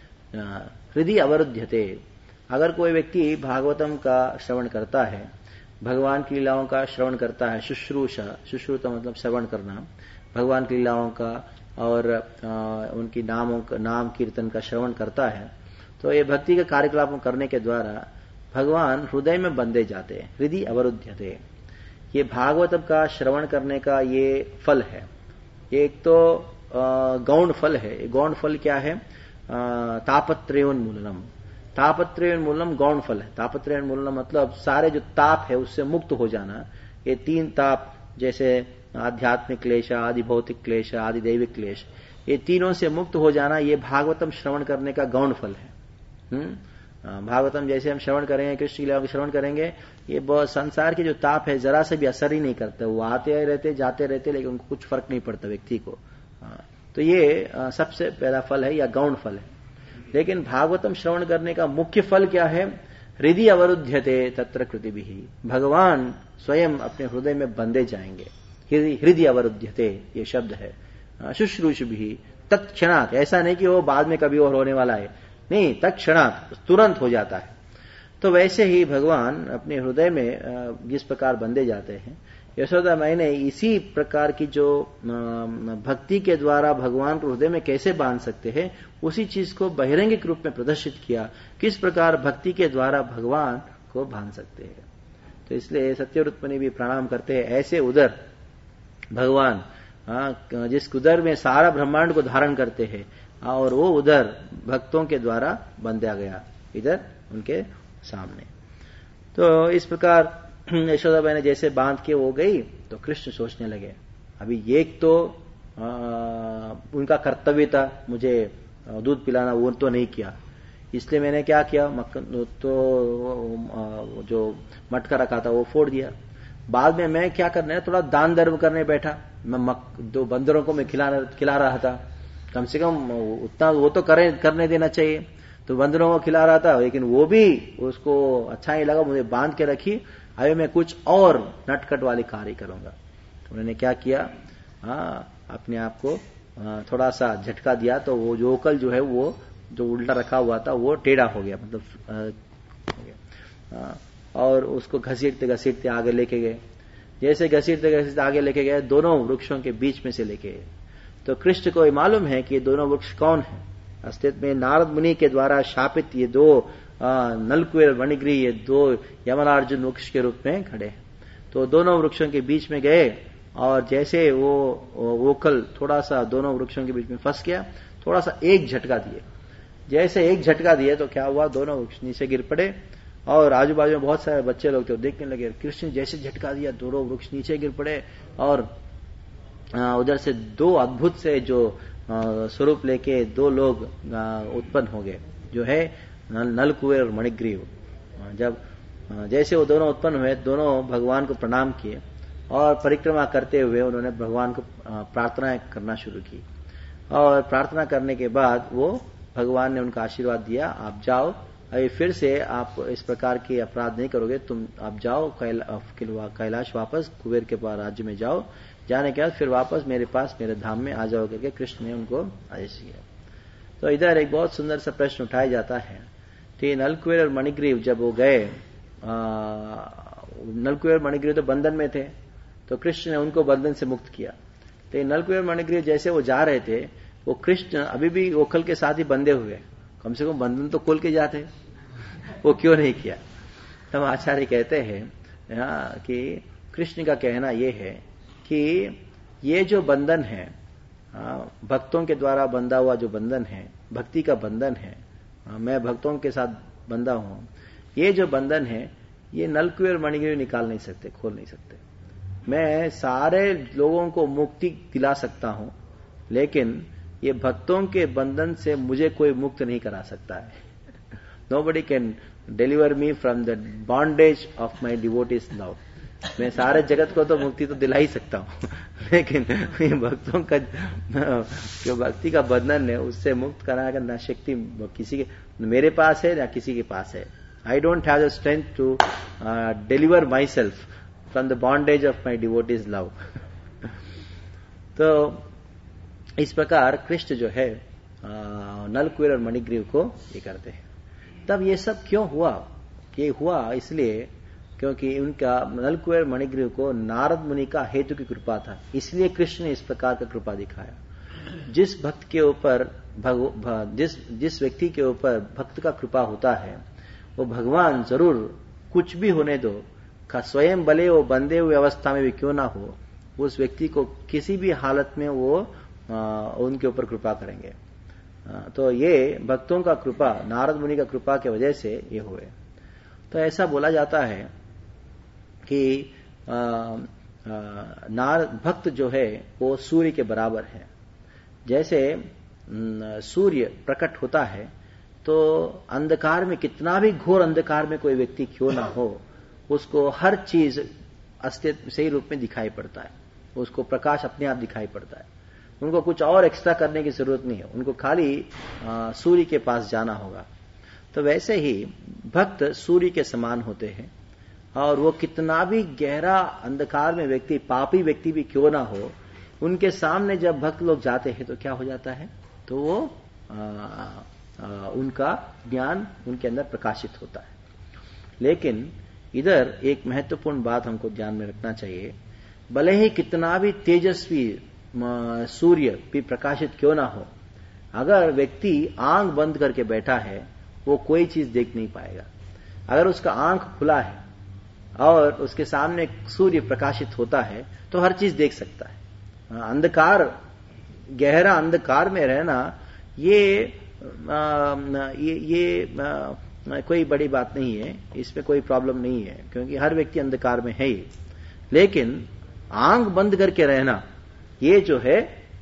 हृदय अवरुध्यते, अगर कोई व्यक्ति भागवतम का श्रवण करता है, भगवान की लीलाओं का श्रवण करता है, शुश्रूषा मतलब श्रवण करना, भगवान की लीलाओं का और उनकी नाम कीर्तन का श्रवण करता है, तो ये भक्ति के कार्यकलापों करने के द्वारा भगवान हृदय में बंधे जाते हैं। हृदय अवरुध्यते, ये भागवतम का श्रवण करने का ये फल है। एक तो गौण फल है। गौण फल क्या है, तापत्रयोन्मूलनम। तापत्रयोन्मूलनम गौण फल है। तापत्रयोन्मूलनम मतलब सारे जो ताप है उससे मुक्त हो जाना। ये 3 ताप, जैसे आध्यात्मिक क्लेश, आदि भौतिक क्लेश, आदि दैविक क्लेश, ये तीनों से मुक्त हो जाना, ये भागवतम श्रवण करने का गौण फल है। भागवतम जैसे हम श्रवण करेंगे, कृष्ण लीला श्रवण करेंगे, ये बहुत संसार के जो ताप है जरा से भी असर ही नहीं करता। वो आते रहते जाते रहते, लेकिन उनको कुछ फर्क नहीं पड़ता व्यक्ति को। तो ये सबसे पहला फल है या गौण फल है। लेकिन भागवतम श्रवण करने का मुख्य फल क्या है, हृदय अवरुध्यते तत्र कृतिभिः, भगवान स्वयं अपने हृदय में बंधे जाएंगे। हृदय अवरुध्यते ये शब्द है। शुश्रूषभिः तत्क्षणात्, ऐसा नहीं कि वो बाद में कभी और होने वाला है, नहीं, तत्क्षणात् तुरंत हो जाता है। तो वैसे ही भगवान अपने हृदय में जिस प्रकार बंधे जाते हैं, यशोदा माई ने इसी प्रकार की जो भक्ति के द्वारा भगवान को हृदय में कैसे बांध सकते हैं, उसी चीज को बहिरंगिक रूप में प्रदर्शित किया, किस प्रकार भक्ति के द्वारा भगवान को बांध सकते हैं। तो इसलिए सत्यवृत्तमुनि भी प्रणाम करते हैं, ऐसे उदर भगवान, जिस उदर में सारा ब्रह्मांड को धारण करते हैं, और वो उदर भक्तों के द्वारा बंधा गया इधर उनके सामने। तो इस प्रकार यशोदाबाई ने जैसे बांध के वो गई, तो कृष्ण सोचने लगे अभी एक तो उनका कर्तव्य था मुझे दूध पिलाना, वो तो नहीं किया, इसलिए मैंने क्या किया, मक्खन तो जो मटका रखा था वो फोड़ दिया। बाद में मैं क्या करने, थोड़ा दान धर्म करने बैठा, मैं 2 बंदरों को मैं खिला रहा था, कम से कम उतना वो तो करने देना चाहिए। तो बंदरों को खिला रहा था, लेकिन वो भी उसको अच्छा नहीं लगा, मुझे बांध के रखी, अभी मैं कुछ और नटखट वाले कार्य करूंगा। तो उन्होंने क्या किया, अपने आप को थोड़ा सा झटका दिया तो वो जो ओकल जो है वो जो उल्टा रखा हुआ था वो टेढ़ा हो गया, मतलब हो गया। और उसको घसीटते घसीटते आगे लेके गए। जैसे घसीटते घसीटते आगे लेके गए, दोनों वृक्षों के बीच में से लेके गए। तो कृष्ण को मालूम है कि ये दोनों वृक्ष कौन है। अस्तित्व में नारद मुनि के द्वारा शापित ये दो नलकुबेर मणिग्रीव, ये दो यमरार्जुन वृक्ष के रूप में खड़े हैं। तो दोनों वृक्षों के बीच में गए और जैसे वो ओखल थोड़ा सा दोनों वृक्षों के बीच में फंस गया, थोड़ा सा एक झटका दिए। जैसे एक झटका दिए तो क्या हुआ, दोनों वृक्ष नीचे गिर पड़े और आजू बाजू में बहुत सारे बच्चे लोग थे, देखने लगे। कृष्ण जैसे झटका दिया, दोनों वृक्ष नीचे गिर पड़े और उधर से दो अद्भुत से जो स्वरूप लेके दो लोग उत्पन्न हो गए, जो है नलकुबेर और मणिग्रीव। जब जैसे वो दोनों उत्पन्न हुए, दोनों भगवान को प्रणाम किए और परिक्रमा करते हुए उन्होंने भगवान को प्रार्थना करना शुरू की। और प्रार्थना करने के बाद वो भगवान ने उनका आशीर्वाद दिया, आप जाओ, अभी फिर से आप इस प्रकार के अपराध नहीं करोगे, तुम आप जाओ कैलाश वापस कुबेर के पास राज्य में जाओ, जाने के बाद फिर वापस मेरे पास मेरे धाम में आ जाओ करके कृष्ण ने उनको आदेश दिया। तो इधर एक बहुत सुंदर सा प्रश्न उठाया जाता है कि नलकुबेर और मणिग्रीव जब वो गए, नलकुबेर और मणिग्रीव तो बंधन में थे, तो कृष्ण ने उनको बंधन से मुक्त किया। तो नलकुबेर मणिग्रीव जैसे वो जा रहे थे, वो कृष्ण अभी भी ओखल के साथ ही बंधे हुए, कम से कम बंधन तो खोल के जाते, वो क्यों नहीं किया। तब आचार्य कहते हैं कि कृष्ण का कहना यह है कि ये जो बंधन है, भक्तों के द्वारा बंधा हुआ जो बंधन है, भक्ति का बंधन है, मैं भक्तों के साथ बंधा हूं, ये जो बंधन है ये नलकुबेर मणिग्रीव निकाल नहीं सकते, खोल नहीं सकते। मैं सारे लोगों को मुक्ति दिला सकता हूं, लेकिन ये भक्तों के बंधन से मुझे कोई मुक्त नहीं करा सकता है। Nobody can deliver me from the bondage of my devotees love. मैं सारे जगत को तो मुक्ति तो दिला ही सकता हूं, लेकिन भक्तों का जो भक्ति का बंधन है उससे मुक्त कराने का ना शक्ति किसी के, मेरे पास है ना किसी के पास है। I don't have the strength to deliver myself from the bondage of my devotees love. तो इस प्रकार कृष्ण जो है नलकुबेर और मणिग्रीव को ये करते हैं। तब ये सब क्यों हुआ? ये हुआ इसलिए क्योंकि उनका नलकुबेर मणिग्रीव को नारद मुनि का हेतु की कृपा था, इसलिए कृष्ण ने इस प्रकार का कृपा दिखाया। जिस भक्त के ऊपर जिस व्यक्ति के ऊपर भक्त का कृपा होता है, वो भगवान जरूर कुछ भी होने दो, स्वयं भले वो बंधे हुए अवस्था में भी क्यों ना हो, उस व्यक्ति को किसी भी हालत में वो उनके ऊपर कृपा करेंगे। तो ये भक्तों का कृपा, नारद मुनि का कृपा के वजह से ये हुए। तो ऐसा बोला जाता है कि नारद भक्त जो है वो सूर्य के बराबर है। जैसे सूर्य प्रकट होता है तो अंधकार में, कितना भी घोर अंधकार में कोई व्यक्ति क्यों ना हो, उसको हर चीज अस्तित्व सही रूप में दिखाई पड़ता है, उसको प्रकाश अपने आप दिखाई पड़ता है। उनको कुछ और एक्स्ट्रा करने की जरूरत नहीं है, उनको खाली सूर्य के पास जाना होगा। तो वैसे ही भक्त सूर्य के समान होते हैं, और वो कितना भी गहरा अंधकार में व्यक्ति, पापी व्यक्ति भी क्यों ना हो, उनके सामने जब भक्त लोग जाते हैं तो क्या हो जाता है, तो वो उनका ज्ञान उनके अंदर प्रकाशित होता है। लेकिन इधर एक महत्वपूर्ण बात हमको ध्यान में रखना चाहिए, भले ही कितना भी तेजस्वी सूर्य भी प्रकाशित क्यों ना हो, अगर व्यक्ति आंख बंद करके बैठा है वो कोई चीज देख नहीं पाएगा। अगर उसका आंख खुला है और उसके सामने सूर्य प्रकाशित होता है तो हर चीज देख सकता है। अंधकार, गहरा अंधकार में रहना ये कोई बड़ी बात नहीं है, इसमें कोई प्रॉब्लम नहीं है, क्योंकि हर व्यक्ति अंधकार में है ही। लेकिन आंख बंद करके रहना ये जो है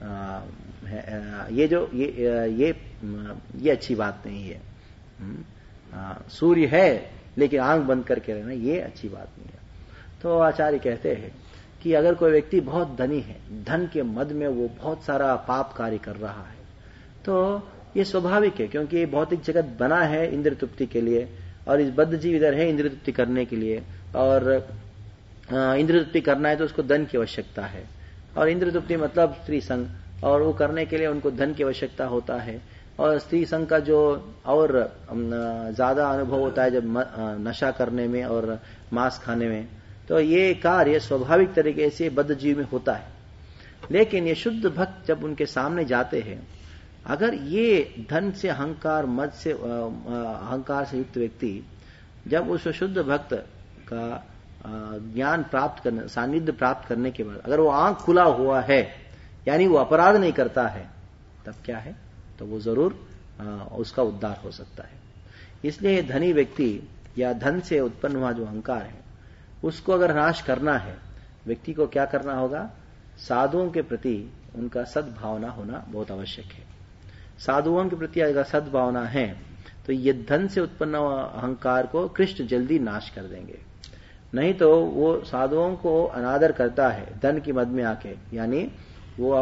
ये अच्छी बात नहीं है। सूर्य है लेकिन आंख बंद करके रहना ये अच्छी बात नहीं है। तो आचार्य कहते हैं कि अगर कोई व्यक्ति बहुत धनी है, धन के मद में वो बहुत सारा पाप कार्य कर रहा है, तो ये स्वाभाविक है, क्योंकि भौतिक जगत बना है इंद्र तृप्ति के लिए, और इस बद्ध जीव इधर है इंद्र तृप्ति करने के लिए, और इंद्र तृप्ति करना है तो उसको धन की आवश्यकता है। और इंद्र तृप्ति मतलब स्त्री संग, और वो करने के लिए उनको धन की आवश्यकता होता है। और स्त्री संग का जो और ज्यादा अनुभव होता है जब नशा करने में और मांस खाने में, तो ये कार्य स्वाभाविक तरीके से बद्ध जीव में होता है। लेकिन ये शुद्ध भक्त जब उनके सामने जाते हैं, अगर ये धन से अहंकार, मद से अहंकार से युक्त व्यक्ति जब उस शुद्ध भक्त का ज्ञान प्राप्त करने, सानिध्य प्राप्त करने के बाद अगर वो आंख खुला हुआ है, यानी वो अपराध नहीं करता है, तब क्या है, तो वो जरूर उसका उद्धार हो सकता है। इसलिए धनी व्यक्ति या धन से उत्पन्न हुआ जो अहंकार है, उसको अगर नाश करना है, व्यक्ति को क्या करना होगा, साधुओं के प्रति उनका सद्भावना होना बहुत आवश्यक है। साधुओं के प्रति अगर सद्भावना है तो ये धन से उत्पन्न अहंकार को कृष्ण जल्दी नाश कर देंगे। नहीं तो वो साधुओं को अनादर करता है धन की मद में आके, यानी वो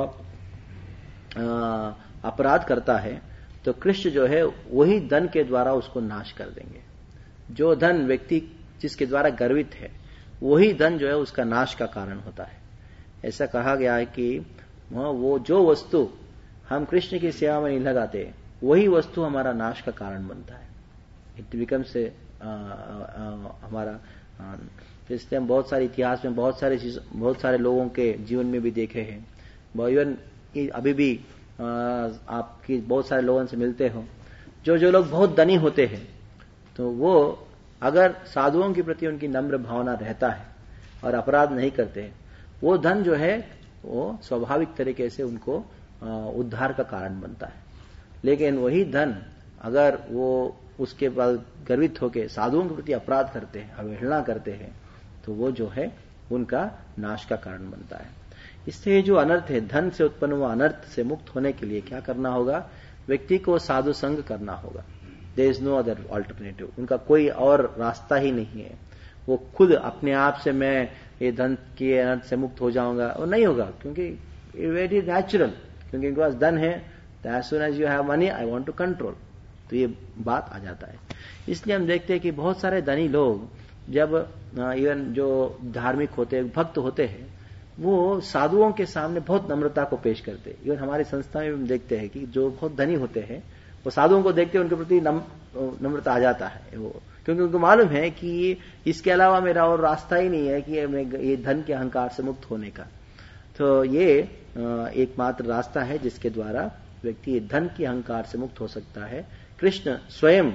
अपराध करता है, तो कृष्ण जो है वही धन के द्वारा उसको नाश कर देंगे। जो धन व्यक्ति जिसके द्वारा गर्वित है, वही धन जो है उसका नाश का कारण होता है। ऐसा कहा गया है कि वो जो वस्तु हम कृष्ण की सेवा में नहीं लगाते, वही वस्तु हमारा नाश का कारण बनता है। इट बिकम्स हमारा। तो इसलिए हम बहुत सारे इतिहास में बहुत सारे लोगों के जीवन में भी देखे हैं। इवन अभी भी आपकी बहुत सारे लोगों से मिलते हो, जो लोग बहुत धनी होते हैं, तो वो अगर साधुओं के प्रति उनकी नम्र भावना रहता है और अपराध नहीं करते हैं, वो धन जो है वो स्वाभाविक तरीके से उनको उद्धार का कारण बनता है। लेकिन वही धन अगर वो उसके बाद गर्वित होकर साधुओं के प्रति अपराध करते हैं, अवहेलना करते हैं, तो वो जो है उनका नाश का कारण बनता है। इससे जो अनर्थ है, धन से उत्पन्न हुआ अनर्थ से मुक्त होने के लिए क्या करना होगा, व्यक्ति को साधु संग करना होगा। There is no other alternative. उनका कोई और रास्ता ही नहीं है। वो खुद अपने आप से मैं ये धन के अनर्थ से मुक्त हो जाऊंगा, और नहीं होगा, क्योंकि वेरी नेचुरल, क्योंकि इनके पास धन है। As soon as you have money I want to control, तो ये बात आ जाता है। इसलिए हम देखते हैं कि बहुत सारे धनी लोग जब इवन जो धार्मिक होते हैं, भक्त होते हैं, वो साधुओं के सामने बहुत नम्रता को पेश करते हैं। इवन हमारी संस्था में हम देखते हैं कि जो बहुत धनी होते हैं वो साधुओं को देखते हैं, उनके प्रति नम्रता आ जाता है वो, क्योंकि उनको मालूम है कि इसके अलावा मेरा और रास्ता ही नहीं है कि ये धन के अहंकार से मुक्त होने का। तो ये एकमात्र रास्ता है जिसके द्वारा व्यक्ति धन के अहंकार से मुक्त हो सकता है। कृष्ण स्वयं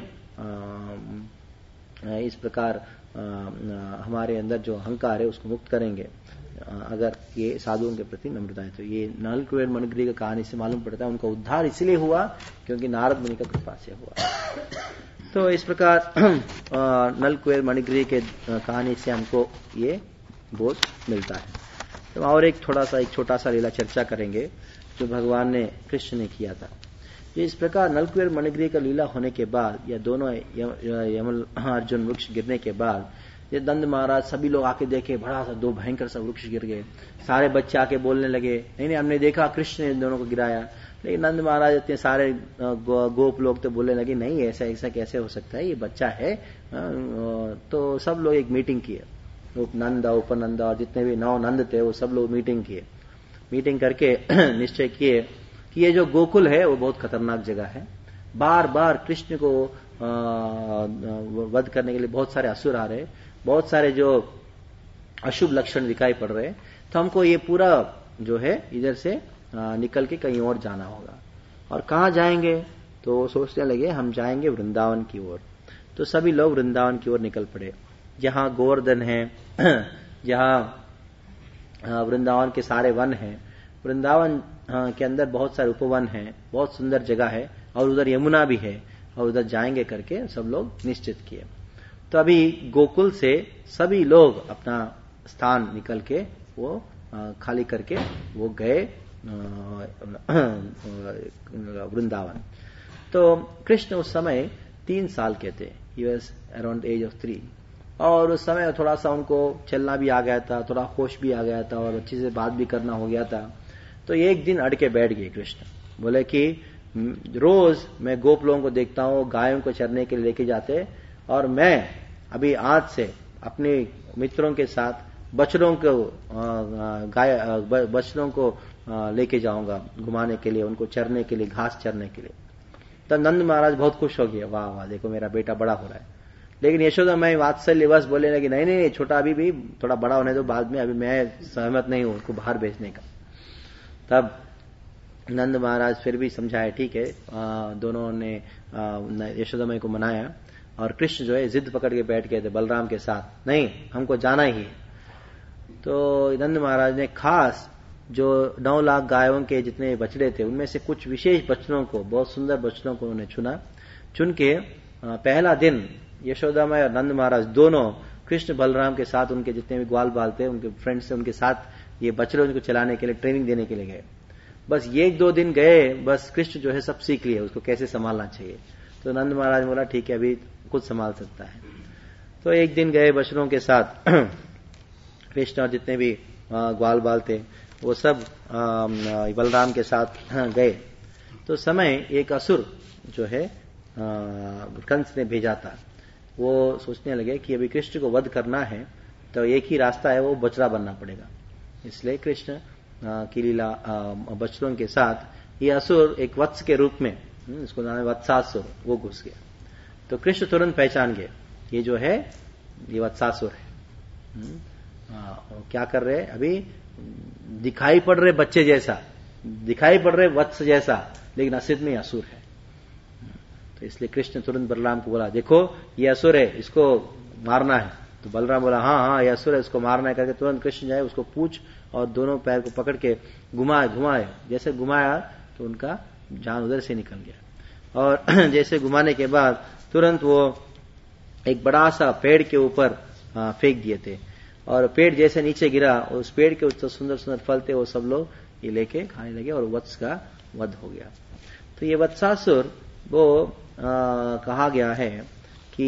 इस प्रकार हमारे अंदर जो अहंकार है उसको मुक्त करेंगे अगर ये साधुओं के प्रति नम्रता है। तो ये नल कुबेर मणिग्रीव की कहानी से मालूम पड़ता है उनका उद्धार इसलिए हुआ क्योंकि नारद मुनि का कृपा से हुआ। तो इस प्रकार नल कुबेर मणिग्रीव के कहानी से हमको ये बोध मिलता है। तो और एक छोटा सा लीला चर्चा करेंगे जो भगवान ने कृष्ण ने किया था। इस प्रकार नल कुबेर मणिग्रीव का लीला होने के बाद, या दोनों यमल अर्जुन वृक्ष गिरने के बाद, ये दंड महाराज सभी लोग आके देखे, बड़ा सा 2 भयंकर सा वृक्ष गिर गए। सारे बच्चे आके बोलने लगे, नहीं हमने देखा कृष्ण ने इन दोनों को गिराया। लेकिन नंद महाराज इतने सारे गोप लोग तो बोलने लगे, नहीं ऐसा कैसे हो सकता है, ये बच्चा है। तो सब लोग एक मीटिंग किए, नंद उपनंद और जितने भी 9 नंद थे वो सब लोग मीटिंग किए। मीटिंग करके निश्चय किए कि ये जो गोकुल है वो बहुत खतरनाक जगह है। बार बार कृष्ण को वध करने के लिए बहुत सारे असुर आ रहे, बहुत सारे जो अशुभ लक्षण दिखाई पड़ रहे, तो हमको ये पूरा जो है इधर से निकल के कहीं और जाना होगा। और कहाँ जाएंगे, तो सोचने लगे हम जाएंगे वृंदावन की ओर। तो सभी लोग वृंदावन की ओर निकल पड़े, जहां गोवर्धन है, जहां वृंदावन के सारे वन हैं। वृंदावन के अंदर बहुत सारे उपवन हैं, बहुत सुंदर जगह है, और उधर यमुना भी है, और उधर जाएंगे करके सब लोग निश्चित किए। तो अभी गोकुल से सभी लोग अपना स्थान निकल के वो खाली करके वो गए वृंदावन। तो कृष्ण उस समय 3 साल के थे, he was around age of 3, और उस समय थोड़ा सा उनको चलना भी आ गया था, थोड़ा होश भी आ गया था, और अच्छे से बात भी करना हो गया था। तो एक दिन अड़ के बैठ गए कृष्ण, बोले कि रोज मैं गोप लोगों को देखता हूँ गायों को चरने के लिए लेके जाते, और मैं अभी आज से अपने मित्रों के साथ बछड़ों को लेके जाऊंगा घुमाने के लिए, उनको चरने के लिए, घास चरने के लिए। तब नंद महाराज बहुत खुश हो गए, वाह वाह देखो मेरा बेटा बड़ा हो रहा है। लेकिन यशोदा मैं वात्सल्यवश बोलने लगी, नहीं नहीं छोटा अभी भी थोड़ा बड़ा होने दो, बाद में, अभी मैं सहमत नहीं हूं उसको बाहर भेजने का। तब नंद महाराज फिर भी समझाए, ठीक है। दोनों ने यशोदा माई को मनाया, और कृष्ण जो है जिद पकड़ के बैठ गए थे बलराम के साथ, नहीं हमको जाना ही है। तो नंद महाराज ने खास जो 9 लाख गायों के जितने बछड़े थे उनमें से कुछ विशेष बछड़ों को, बहुत सुंदर बछड़ों को उन्होंने चुन के पहला दिन यशोदा माई और नंद महाराज दोनों कृष्ण बलराम के साथ, उनके जितने भी ग्वाल बाल थे, उनके फ्रेंड्स थे, उनके साथ ये बछड़े उनको चलाने के लिए, ट्रेनिंग देने के लिए गए। बस 1-2 दिन गए, बस कृष्ण जो है सब सीख लिया उसको कैसे संभालना चाहिए। तो नंद महाराज बोला ठीक है अभी खुद संभाल सकता है। तो एक दिन गए बछड़ों के साथ कृष्ण और जितने भी ग्वाल बाल थे वो सब बलराम के साथ गए। तो समय एक असुर जो है कंस ने भेजा था, वो सोचने लगे कि अभी कृष्ण को वध करना है तो एक ही रास्ता है, वो बछड़ा बनना पड़ेगा। इसलिए कृष्ण की लीला बछड़ों के साथ ये असुर एक वत्स के रूप में, इसको नाम है वत्सासुर, वो घुस गया। तो कृष्ण तुरंत पहचान गए ये जो है ये वत्सासुर है। क्या कर रहे, अभी दिखाई पड़ रहे बच्चे जैसा, दिखाई पड़ रहे वत्स जैसा, लेकिन असलियत में असुर है। तो इसलिए कृष्ण तुरंत बलराम को बोला, देखो ये असुर है, इसको मारना है। तो बलराम बोला हाँ हाँ ये असुर है, इसको मारना है करके तुरंत कृष्ण जाए उसको पूछ और दोनों पैर को पकड़ के घुमाए। जैसे घुमाया तो उनका जान उधर से निकल गया। और जैसे घुमाने के बाद तुरंत वो एक बड़ा सा पेड़ के ऊपर फेंक दिए थे, और पेड़ जैसे नीचे गिरा, उस पेड़ के ऊपर सुंदर सुंदर फल थे, वो सब लोग ये लेके खाने लगे और वत्स का वध हो गया। तो ये वत्सासुर वो कहा गया है कि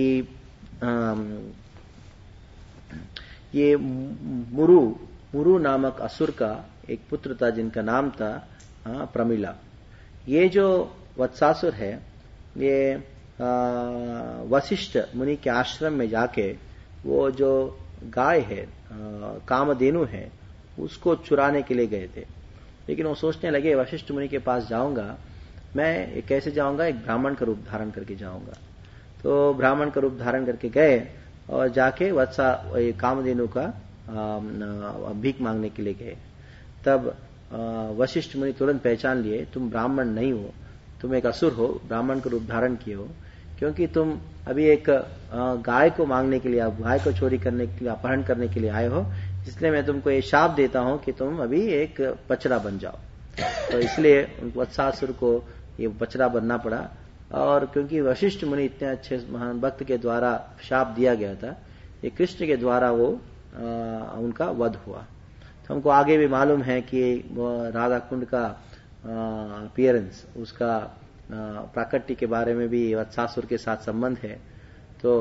ये मुरु नामक असुर का एक पुत्र था जिनका नाम था प्रमिला। ये जो वत्सासुर है ये वशिष्ठ मुनि के आश्रम में जाके वो जो गाय है कामधेनु है उसको चुराने के लिए गए थे। लेकिन वो सोचने लगे वशिष्ठ मुनि के पास जाऊंगा मैं, कैसे जाऊंगा, एक ब्राह्मण का रूप धारण करके जाऊंगा। तो ब्राह्मण का रूप धारण करके गए और जाके वत्सा कामधेनु का भीख मांगने के लिए गए। तब वशिष्ठ मुनि तुरंत पहचान लिए, तुम ब्राह्मण नहीं हो, तुम एक असुर हो, ब्राह्मण का रूप धारण किए हो, क्योंकि तुम अभी एक गाय को मांगने के लिए, गाय को चोरी करने के लिए, अपहरण करने के लिए आए हो, इसलिए मैं तुमको ये शाप देता हूं कि तुम अभी एक बछड़ा बन जाओ। तो इसलिए वत्सासुर को ये बछड़ा बनना पड़ा। और क्योंकि वशिष्ठ मुनि इतने अच्छे महान भक्त के द्वारा शाप दिया गया था, ये कृष्ण के द्वारा वो उनका वध हुआ। तो हमको आगे भी मालूम है कि राधा कुंड का अपीयरेंस, उसका प्राकट्य के बारे में भी वत्सासुर के साथ संबंध है। तो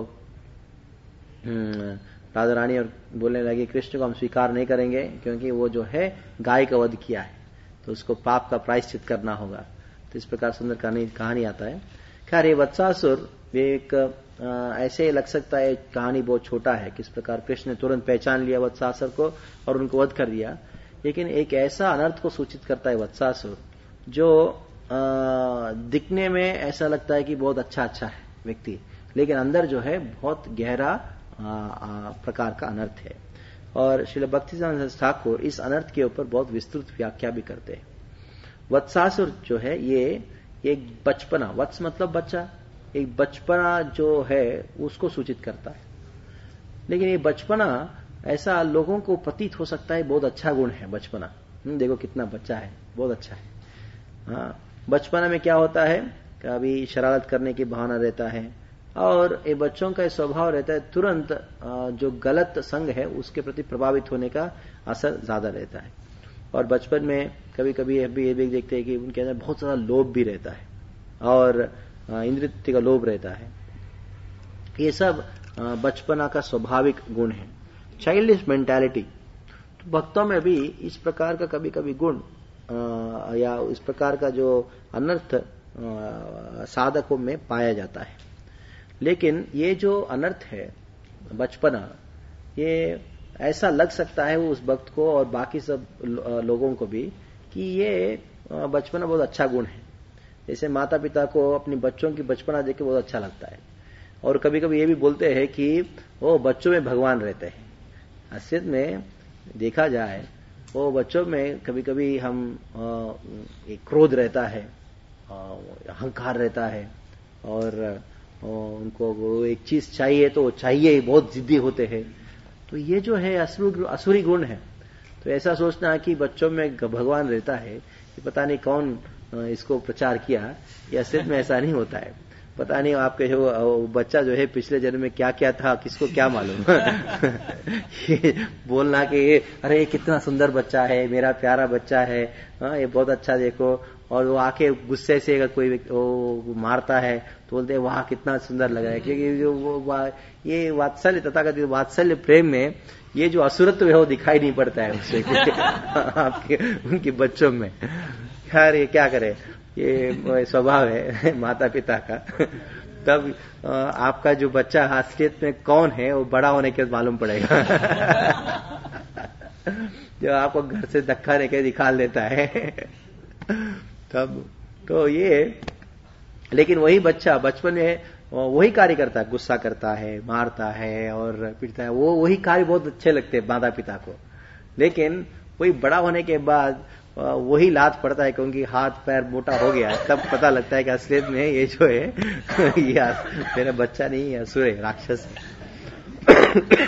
राधा रानी और बोलने लगी कृष्ण को हम स्वीकार नहीं करेंगे, क्योंकि वो जो है गाय का वध किया है, तो उसको पाप का प्रायश्चित करना होगा। तो इस प्रकार सुंदर कहानी आता है। खैर ये वत्सासुर एक ऐसे लग सकता है कहानी बहुत छोटा है, किस प्रकार कृष्ण ने तुरंत पहचान लिया वत्सासुर को और उनको वध कर दिया। लेकिन एक ऐसा अनर्थ को सूचित करता है वत्सासुर जो दिखने में ऐसा लगता है कि बहुत अच्छा है व्यक्ति, लेकिन अंदर जो है बहुत गहरा प्रकार का अनर्थ है। और श्रील भक्तिसिद्धांत ठाकुर इस अनर्थ के ऊपर बहुत विस्तृत व्याख्या भी करते हैं। वत्सासुर जो है ये एक बचपना, वत्स मतलब बच्चा, एक बचपना जो है उसको सूचित करता है। लेकिन ये बचपना ऐसा लोगों को प्रतीत हो सकता है बहुत अच्छा गुण है बचपना, देखो कितना बच्चा है, बहुत अच्छा है। हाँ, बचपना में क्या होता है, कभी शरारत करने की भावना रहता है, और ये बच्चों का स्वभाव रहता है तुरंत जो गलत संग है उसके प्रति प्रभावित होने का असर ज्यादा रहता है। और बचपन में कभी कभी ये भी देखते हैं कि उनके अंदर बहुत ज्यादा लोभ भी रहता है और इंद्रिय का लोभ रहता है। ये सब बचपना का स्वाभाविक गुण है, चाइल्डिश मेंटालिटी। तो भक्तों में भी इस प्रकार का कभी कभी गुण या इस प्रकार का जो अनर्थ साधकों में पाया जाता है। लेकिन ये जो अनर्थ है बचपना, ये ऐसा लग सकता है उस भक्त को और बाकी सब लोगों को भी कि ये बचपना बहुत अच्छा गुण है। जैसे माता पिता को अपनी बच्चों की बचपना देख के बहुत अच्छा लगता है, और कभी कभी ये भी बोलते हैं कि वो बच्चों में भगवान रहते हैं। असलियत में देखा जाए वो बच्चों में कभी कभी हम एक क्रोध रहता है, अहंकार रहता है, और उनको वो एक चीज चाहिए तो चाहिए, बहुत जिद्दी होते हैं। तो ये जो है असुरी गुण है। तो ऐसा सोचना कि बच्चों में भगवान रहता है, कि पता नहीं कौन इसको प्रचार किया, या सिर्फ में ऐसा नहीं होता है। पता नहीं आपके जो बच्चा जो है पिछले जन्म में क्या क्या था, किसको क्या मालूम। बोलना कि अरे ये कितना सुंदर बच्चा है, मेरा प्यारा बच्चा है, ये बहुत अच्छा देखो, और वो आके गुस्से से अगर कोई वो मारता है तो बोलते हैं वाह कितना सुंदर लग रहा है। क्योंकि जो ये वात्सल्य, तथाकथित वात्सल्य प्रेम में ये जो असुरत्व है वो दिखाई नहीं पड़ता है उससे आपके उनके बच्चों में। यार ये क्या करे, ये स्वभाव है माता पिता का। तब आपका जो बच्चा असलियत में कौन है वो बड़ा होने के बाद मालूम पड़ेगा। जो आपको घर से धक्का देके निकाल देता है तब तो ये, लेकिन वही बच्चा बचपन में वही कार्य करता है, गुस्सा करता है, मारता है और पीटता है, वो वही कार्य बहुत अच्छे लगते हैं माता पिता को। लेकिन वही बड़ा होने के बाद वही लात पड़ता है, क्योंकि हाथ पैर मोटा हो गया है, तब पता लगता है कि असलियत में ये जो है ये मेरा बच्चा नहीं है, असुर है, राक्षस है।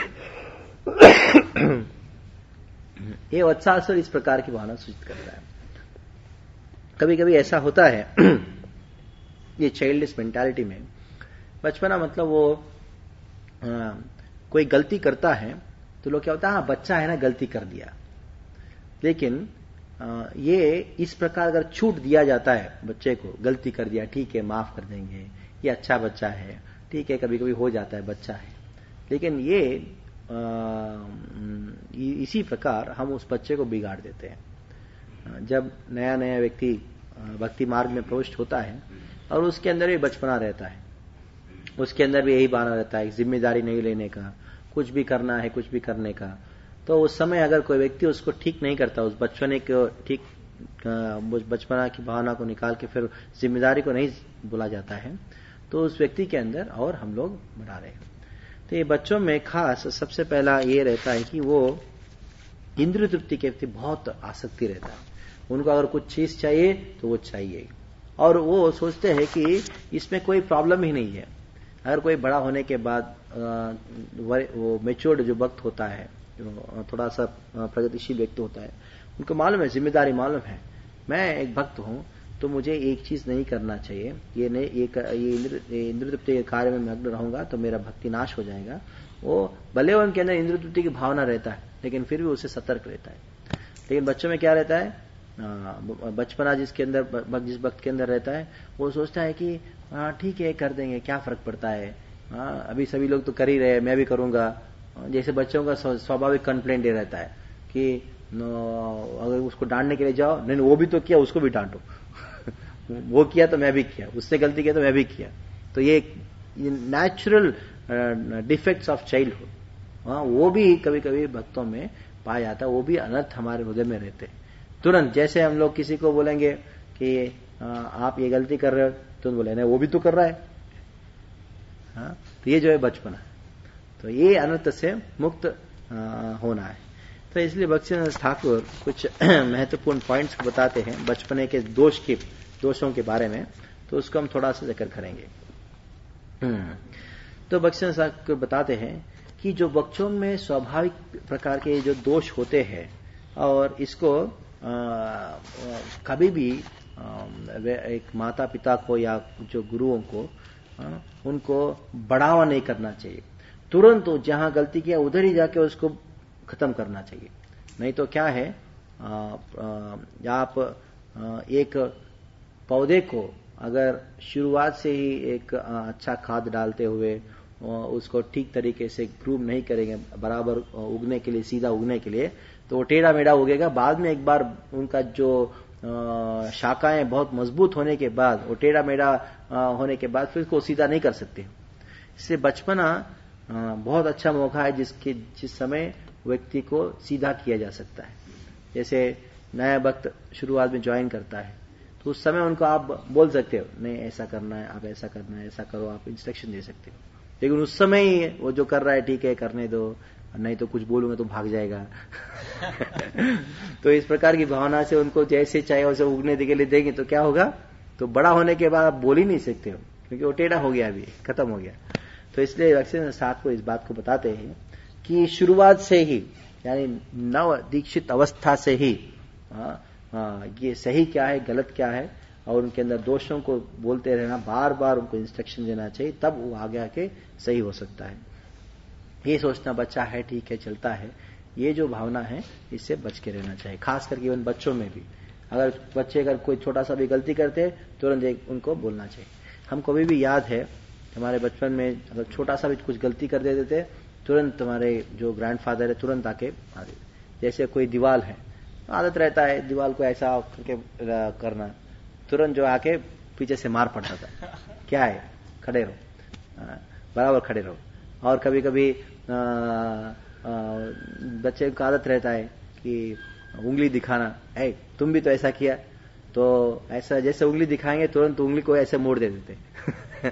ये वत्सासुर इस प्रकार की भावना सूचित करता है। कभी कभी ऐसा होता है ये चाइल्डिश मेंटालिटी में, बचपना मतलब वो कोई गलती करता है तो लोग क्या होता है, हाँ बच्चा है ना गलती कर दिया। लेकिन ये इस प्रकार अगर छूट दिया जाता है बच्चे को, गलती कर दिया ठीक है माफ कर देंगे, ये अच्छा बच्चा है, ठीक है कभी कभी हो जाता है बच्चा है। लेकिन ये इसी प्रकार हम उस बच्चे को बिगाड़ देते हैं। जब नया नया व्यक्ति भक्ति मार्ग में प्रविष्ट होता है और उसके अंदर भी बचपना रहता है, उसके अंदर भी यही बहाना रहता है जिम्मेदारी नहीं लेने का, कुछ भी करना है कुछ भी करने का। तो उस समय अगर कोई व्यक्ति उसको ठीक नहीं करता, उस बचपने को ठीक बचपना की भावना को निकाल के फिर जिम्मेदारी को नहीं बोला जाता है, तो उस व्यक्ति के अंदर और हम लोग बढ़ा रहे हैं। तो ये बच्चों में खास सबसे पहला ये रहता है कि वो इंद्रिय तृप्ति के प्रति बहुत आसक्ति रहता है। उनको अगर कुछ चीज चाहिए तो वो चाहिए, और वो सोचते हैं कि इसमें कोई प्रॉब्लम ही नहीं है। अगर कोई बड़ा होने के बाद वो मेच्योर्ड जो वक्त होता है, जो थोड़ा सा प्रगतिशील व्यक्ति होता है, उनको मालूम है, जिम्मेदारी मालूम है, मैं एक भक्त हूं तो मुझे एक चीज नहीं करना चाहिए, ये नहीं ये इंद्रिय तृप्ति के कार्य में मग्न रहूंगा तो मेरा भक्ति नाश हो जाएगा। वो भले उनके अंदर इंद्रिय तृप्ति की भावना रहता है, लेकिन फिर भी उससे सतर्क रहता है। लेकिन बच्चों में क्या रहता है, बचपना जिसके अंदर जिस भक्त के अंदर रहता है, वो सोचता है कि ठीक है कर देंगे, क्या फर्क पड़ता है, अभी सभी लोग तो कर ही रहे, मैं भी करूंगा। जैसे बच्चों का स्वाभाविक कंप्लेंट ये रहता है कि अगर उसको डांटने के लिए जाओ, नहीं वो भी तो किया उसको भी डांटो, वो किया तो मैं भी किया, उससे गलती किया तो मैं भी किया। तो ये नेचुरल डिफेक्ट्स ऑफ चाइल्डहुड वो भी कभी कभी भक्तों में पाया जाता है, वो भी अनर्थ हमारे हृदय में रहते हैं। तुरंत जैसे हम लोग किसी को बोलेंगे कि आप ये गलती कर रहे हो, तो बोले नहीं वो भी तो कर रहा है। हाँ, तो ये जो है बचपना, तो ये अनर्थ से मुक्त होना है। तो इसलिए भक्तिसिद्धांत ठाकुर कुछ महत्वपूर्ण पॉइंट्स को बताते हैं बचपने के दोषों के बारे में, तो उसको हम थोड़ा सा जिक्र करेंगे। तो भक्तिसिद्धांत ठाकुर बताते हैं कि जो बच्चों में स्वाभाविक प्रकार के जो दोष होते हैं, और इसको कभी भी एक माता पिता को या जो गुरुओं को उनको बढ़ावा नहीं करना चाहिए। तुरंत जहां गलती किया उधर ही जाके उसको खत्म करना चाहिए। नहीं तो क्या है, आप एक पौधे को अगर शुरुआत से ही एक अच्छा खाद डालते हुए उसको ठीक तरीके से ग्रूम नहीं करेंगे बराबर उगने के लिए, सीधा उगने के लिए, तो वो टेढ़ा मेढ़ा उगेगा। बाद में एक बार उनका जो शाखाएं बहुत मजबूत होने के बाद, वो टेढ़ा मेढ़ा होने के बाद फिर उसको सीधा नहीं कर सकते। इसलिए बचपना बहुत अच्छा मौका है जिस समय व्यक्ति को सीधा किया जा सकता है। जैसे नया भक्त शुरुआत में ज्वाइन करता है, तो उस समय उनको आप बोल सकते हो नहीं ऐसा करना है, आप ऐसा करना है, ऐसा करो, आप इंस्ट्रक्शन दे सकते हो। लेकिन उस समय ही वो जो कर रहा है ठीक है करने दो, नहीं तो कुछ बोलूंगा तो भाग जाएगा। तो इस प्रकार की भावना से उनको जैसे चाहे वैसे उगने के लिए देंगे तो क्या होगा, तो बड़ा होने के बाद आप बोल ही नहीं सकते हो, क्योंकि वो टेढ़ा हो गया, अभी खत्म हो गया। तो इसलिए भक्ति साथ को इस बात को बताते हैं कि शुरुआत से ही, यानी नव दीक्षित अवस्था से ही ये सही क्या है गलत क्या है, और उनके अंदर दोषों को बोलते रहना, बार बार उनको इंस्ट्रक्शन देना चाहिए, तब वो आगे आके सही हो सकता है। ये सोचना बच्चा है ठीक है चलता है, ये जो भावना है इससे बच के रहना चाहिए। खास करके इवन बच्चों में भी, अगर बच्चे अगर कोई छोटा सा भी गलती करते तुरंत उनको बोलना चाहिए। हमको अभी भी याद है हमारे बचपन में अगर छोटा सा भी कुछ गलती कर देते थे, तुरंत हमारे जो ग्रैंडफादर है तुरंत आके जैसे कोई दीवार है, आदत रहता है दीवार को ऐसा करके करना, तुरंत जो आके पीछे से मार पड़ता था, क्या है खड़े रहो, बराबर खड़े रहो। और कभी कभी बच्चे को आदत रहता है कि उंगली दिखाना, है तुम भी तो ऐसा किया, तो ऐसा जैसे उंगली दिखाएंगे तुरंत उंगली को ऐसे मोड़ दे देते।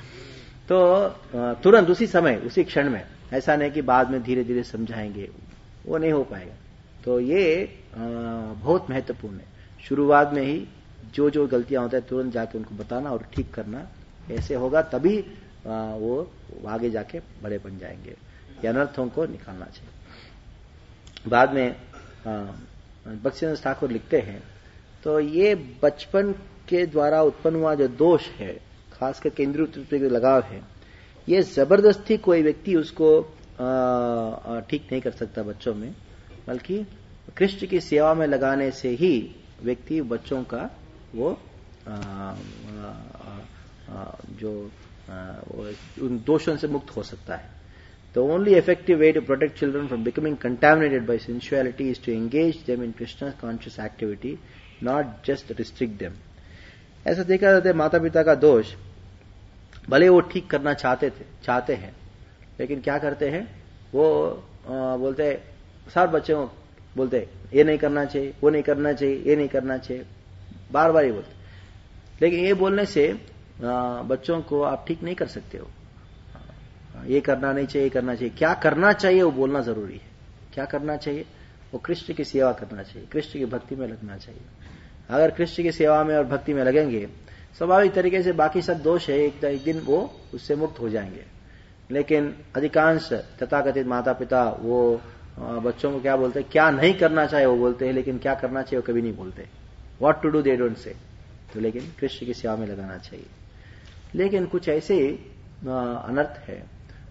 तो तुरंत उसी समय उसी क्षण में, ऐसा नहीं कि बाद में धीरे धीरे समझाएंगे, वो नहीं हो पाएगा। तो ये बहुत महत्वपूर्ण है, शुरुआत में ही जो जो गलतियां होता है तुरंत जाके उनको बताना और ठीक करना, ऐसे होगा तभी वो आगे जाके बड़े बन जाएंगे। ये अनर्थों को निकालना चाहिए। बाद में बक्सीनाथ ठाकुर लिखते हैं, तो ये बचपन के द्वारा उत्पन्न हुआ जो दोष है, खासकर केंद्रीय तत्व के लगाव है, ये जबरदस्ती कोई व्यक्ति उसको ठीक नहीं कर सकता बच्चों में, बल्कि कृष्ण की सेवा में लगाने से ही व्यक्ति बच्चों का वो जो उन दोषों से मुक्त हो सकता है। The only effective way to protect children from becoming contaminated by sensuality is to engage them in Krishna's conscious activity, not just restrict them. ऐसा देखा जाता है माता पिता का दोष, भले वो ठीक करना चाहते हैं, लेकिन क्या करते हैं वो बोलते हैं, सारे बच्चों को बोलते ये नहीं करना चाहिए, वो नहीं करना चाहिए, ये नहीं करना चाहिए, बार बार ये बोलते। लेकिन ये बोलने से बच्चों को आप ठीक नहीं कर सकते हो, ये करना नहीं चाहिए, करना चाहिए। क्या करना चाहिए वो बोलना जरूरी है। क्या करना चाहिए, वो कृष्ण की सेवा करना चाहिए, कृष्ण की भक्ति में लगना चाहिए। अगर कृष्ण की सेवा में और भक्ति में लगेंगे, स्वाभाविक तरीके से बाकी सब दोष है एक दिन वो उससे मुक्त हो जाएंगे। लेकिन अधिकांश तथाकथित माता पिता वो बच्चों को क्या बोलते हैं, क्या नहीं करना चाहिए वो बोलते हैं, लेकिन क्या करना चाहिए वो कभी नहीं बोलते। What to do they don't say. तो लेकिन कृष्ण की सेवा में लगाना चाहिए। लेकिन कुछ ऐसे अनर्थ है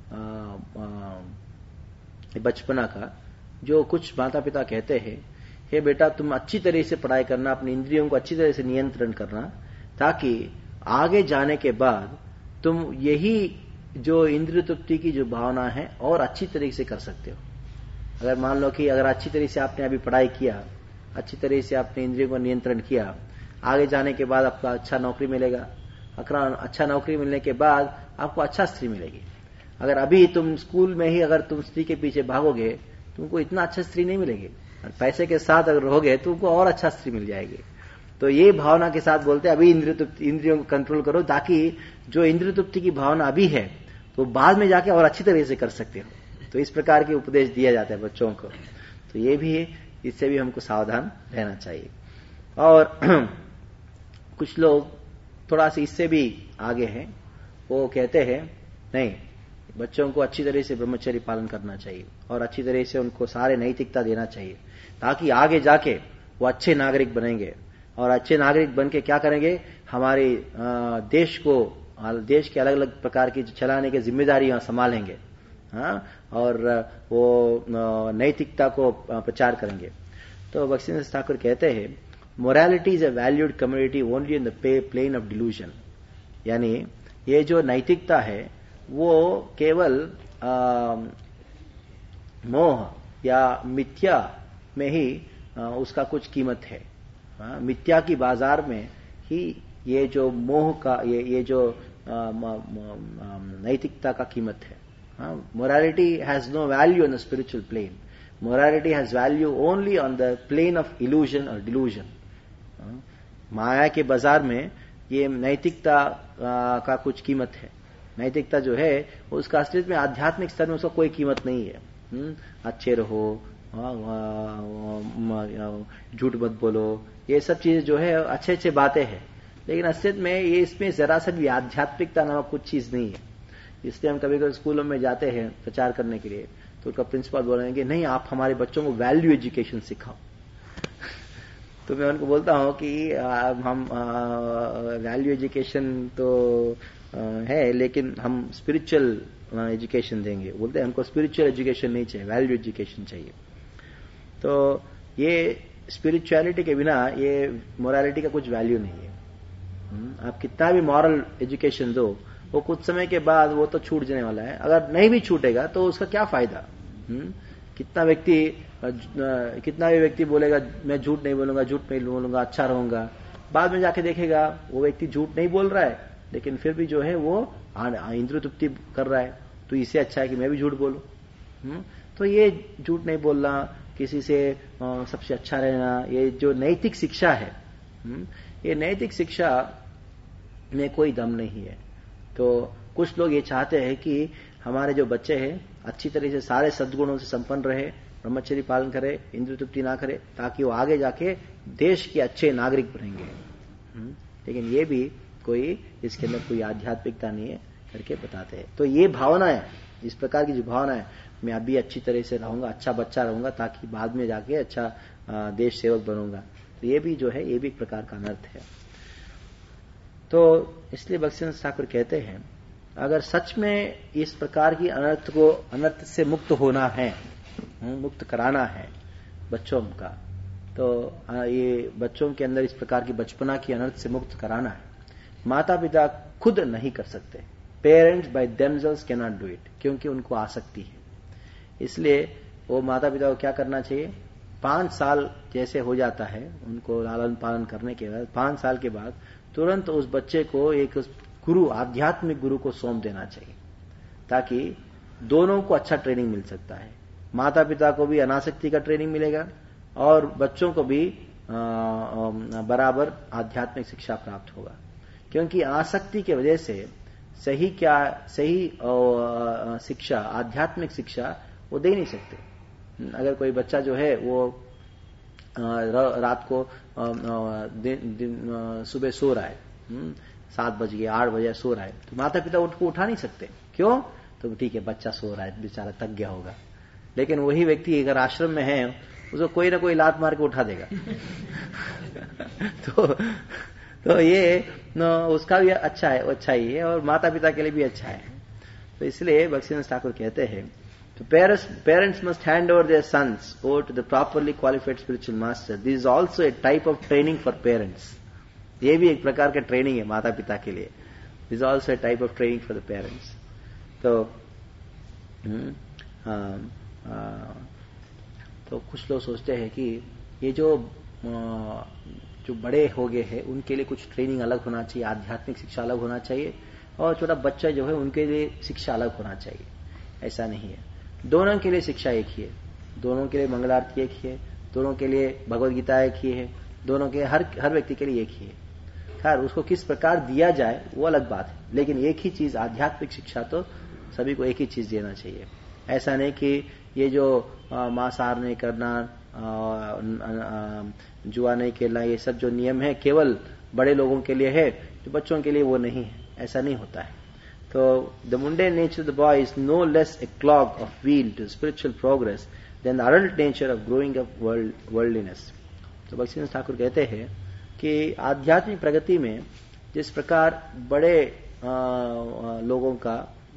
बचपना का, जो कुछ माता पिता कहते हैं, हे बेटा तुम अच्छी तरह से पढ़ाई करना, अपनी इंद्रियों को अच्छी तरह से नियंत्रण करना, ताकि आगे जाने के बाद तुम यही जो इंद्रिय तृप्ति की जो भावना है और अच्छी तरीके से कर सकते हो। अगर मान लो कि अगर अच्छी तरह से आपने अभी पढ़ाई किया, अच्छी तरह से आपने इंद्रियों को नियंत्रण किया, आगे जाने के बाद आपका अच्छा नौकरी मिलेगा, अच्छा नौकरी मिलने के बाद आपको अच्छा स्त्री मिलेगी। अगर अभी तुम स्कूल में ही अगर तुम स्त्री के पीछे भागोगे, तुमको इतना अच्छा स्त्री नहीं मिलेगी, पैसे के साथ अगर रहोगे तुमको और अच्छा स्त्री मिल जाएगी। तो ये भावना के साथ बोलते हैं अभी इंद्रियों को कंट्रोल करो, ताकि जो इंद्रिय तृप्ति की भावना अभी है तो बाद में जाके और अच्छी तरह से कर सकते हो। तो इस प्रकार के उपदेश दिया जाता है बच्चों को। तो ये भी है, इससे भी हमको सावधान रहना चाहिए। और कुछ लोग थोड़ा सा इससे भी आगे हैं, वो कहते हैं नहीं, बच्चों को अच्छी तरह से ब्रह्मचर्य पालन करना चाहिए और अच्छी तरह से उनको सारे नैतिकता देना चाहिए, ताकि आगे जाके वो अच्छे नागरिक बनेंगे और अच्छे नागरिक बन के क्या करेंगे, हमारे देश के अलग अलग प्रकार की चलाने की जिम्मेदारियां संभालेंगे, और वो नैतिकता को प्रचार करेंगे। तो बक्सीनाथ ठाकुर कहते हैं morality is a valued community only in the plane of delusion. यानी ये जो नैतिकता है वो केवल मोह या मिथ्या में ही उसका कुछ कीमत है। मिथ्या की बाजार में ही ये जो मोह का ये जो नैतिकता का कीमत है। Morality has no value on the spiritual plane, morality has value only on the plane of illusion और डिल्यूजन। माया के बाजार में ये नैतिकता का कुछ कीमत है। नैतिकता जो है उसका असलियत में आध्यात्मिक स्तर में उसका कोई कीमत नहीं है। अच्छे रहो, झूठ मत बोलो, ये सब चीजें जो है अच्छे अच्छे बातें हैं, लेकिन असलियत में ये इसमें जरा सा भी आध्यात्मिकता नामक कुछ चीज नहीं है। इसलिए हम कभी कभी स्कूलों में जाते हैं प्रचार करने के लिए, तो उनका प्रिंसिपल बोलेंगे नहीं आप हमारे बच्चों को वैल्यू एजुकेशन सिखाओ। तो मैं उनको बोलता हूं कि हम वैल्यू एजुकेशन तो है, लेकिन हम स्पिरिचुअल एजुकेशन देंगे। बोलते हैं हमको स्पिरिचुअल एजुकेशन नहीं चाहिए, वैल्यू एजुकेशन चाहिए। तो ये स्पिरिचुअलिटी के बिना ये मोरालिटी का कुछ वैल्यू नहीं है। आप कितना भी मॉरल एजुकेशन दो, वो कुछ समय के बाद वो तो छूट जाने वाला है। अगर नहीं भी छूटेगा तो उसका क्या फायदा। कितना भी व्यक्ति बोलेगा मैं झूठ नहीं बोलूंगा, झूठ नहीं बोलूंगा, अच्छा रहूंगा, बाद में जाके देखेगा वो व्यक्ति झूठ नहीं बोल रहा है, लेकिन फिर भी जो है वो इंद्रिय तृप्ति कर रहा है। तो इससे अच्छा है कि मैं भी झूठ बोलूं। तो ये झूठ नहीं बोलना, किसी से सबसे अच्छा रहना, ये जो नैतिक शिक्षा है, ये नैतिक शिक्षा में कोई दम नहीं है। तो कुछ लोग ये चाहते हैं कि हमारे जो बच्चे हैं अच्छी तरह से सारे सद्गुणों से संपन्न रहे, ब्रह्मचर्य पालन करे, इंद्रिय तृप्ति ना करे, ताकि वो आगे जाके देश के अच्छे नागरिक बनेंगे। लेकिन ये भी कोई इसके अंदर कोई आध्यात्मिकता नहीं है करके बताते हैं। तो ये भावना है, इस प्रकार की जो भावना है, मैं अभी अच्छी तरह से रहूंगा, अच्छा बच्चा रहूंगा, ताकि बाद में जाके अच्छा देश सेवक बनूंगा, तो ये भी जो है ये भी एक प्रकार का अनर्थ है। तो इसलिए भक्तिसिद्धांत ठाकुर कहते हैं अगर सच में इस प्रकार की अनर्थ से मुक्त होना है, मुक्त कराना है बच्चों का, तो ये बच्चों के अंदर इस प्रकार की बचपना की अनर्थ से मुक्त कराना है, माता पिता खुद नहीं कर सकते। Parents by themselves can not do it, क्योंकि उनको आसक्ति है। इसलिए वो माता पिता को क्या करना चाहिए, 5 साल जैसे हो जाता है उनको लालन पालन करने के बाद, 5 साल के बाद तुरंत उस बच्चे को एक गुरु, आध्यात्मिक गुरु को सौंप देना चाहिए, ताकि दोनों को अच्छा ट्रेनिंग मिल सकता है। माता पिता को भी अनासक्ति का ट्रेनिंग मिलेगा और बच्चों को भी बराबर आध्यात्मिक शिक्षा प्राप्त होगा। क्योंकि आसक्ति की वजह से सही शिक्षा, आध्यात्मिक शिक्षा वो दे नहीं सकते। अगर कोई बच्चा जो है वो रात को सुबह सो रहा है, 7 बज गए 8 बजे सो रहा है, तो माता पिता उसको उठा नहीं सकते। क्यों? तो ठीक है बच्चा सो रहा है, बेचारा थक गया होगा। लेकिन वही व्यक्ति अगर आश्रम में है, उसको कोई ना कोई लात मार के उठा देगा। तो ये उसका भी अच्छा है, अच्छा ही है, और माता पिता के लिए भी अच्छा है। तो इसलिए भक्तिसिद्धांत ठाकुर कहते हैं तो parents must hand over their sons over to the properly qualified spiritual master. This is also a type of training for parents. ये भी एक प्रकार का ट्रेनिंग है माता पिता के लिए. This is also a type of training for the parents. तो कुछ लोग सोचते हैं कि ये जो बड़े हो गए हैं उनके लिए कुछ ट्रेनिंग अलग होना चाहिए, आध्यात्मिक शिक्षा अलग होना चाहिए, और छोटा बच्चा जो है उनके लिए शिक्षा अलग होना चाहिए. ऐसा नहीं है. दोनों के लिए शिक्षा एक ही है, दोनों के लिए मंगल आरती एक ही है, दोनों के लिए भगवद गीता एक ही है, दोनों के हर व्यक्ति के लिए एक ही है. खैर उसको किस प्रकार दिया जाए वो अलग बात है, लेकिन एक ही चीज आध्यात्मिक शिक्षा तो सभी को एक ही चीज देना चाहिए. ऐसा नहीं कि ये जो मांसाहार नहीं करना, जुआ नहीं खेलना, ये सब जो नियम है केवल बड़े लोगों के लिए है, जो बच्चों के लिए वो नहीं है. ऐसा नहीं होता है. So, the mundane nature of the boy is no less a clog of wheel to spiritual progress than the adult nature of growing up worldliness. तो भक्तिसिद्धांत ठाकुर कहते हैं कि आध्यात्मिक प्रगति में जिस प्रकार बड़े लोगों का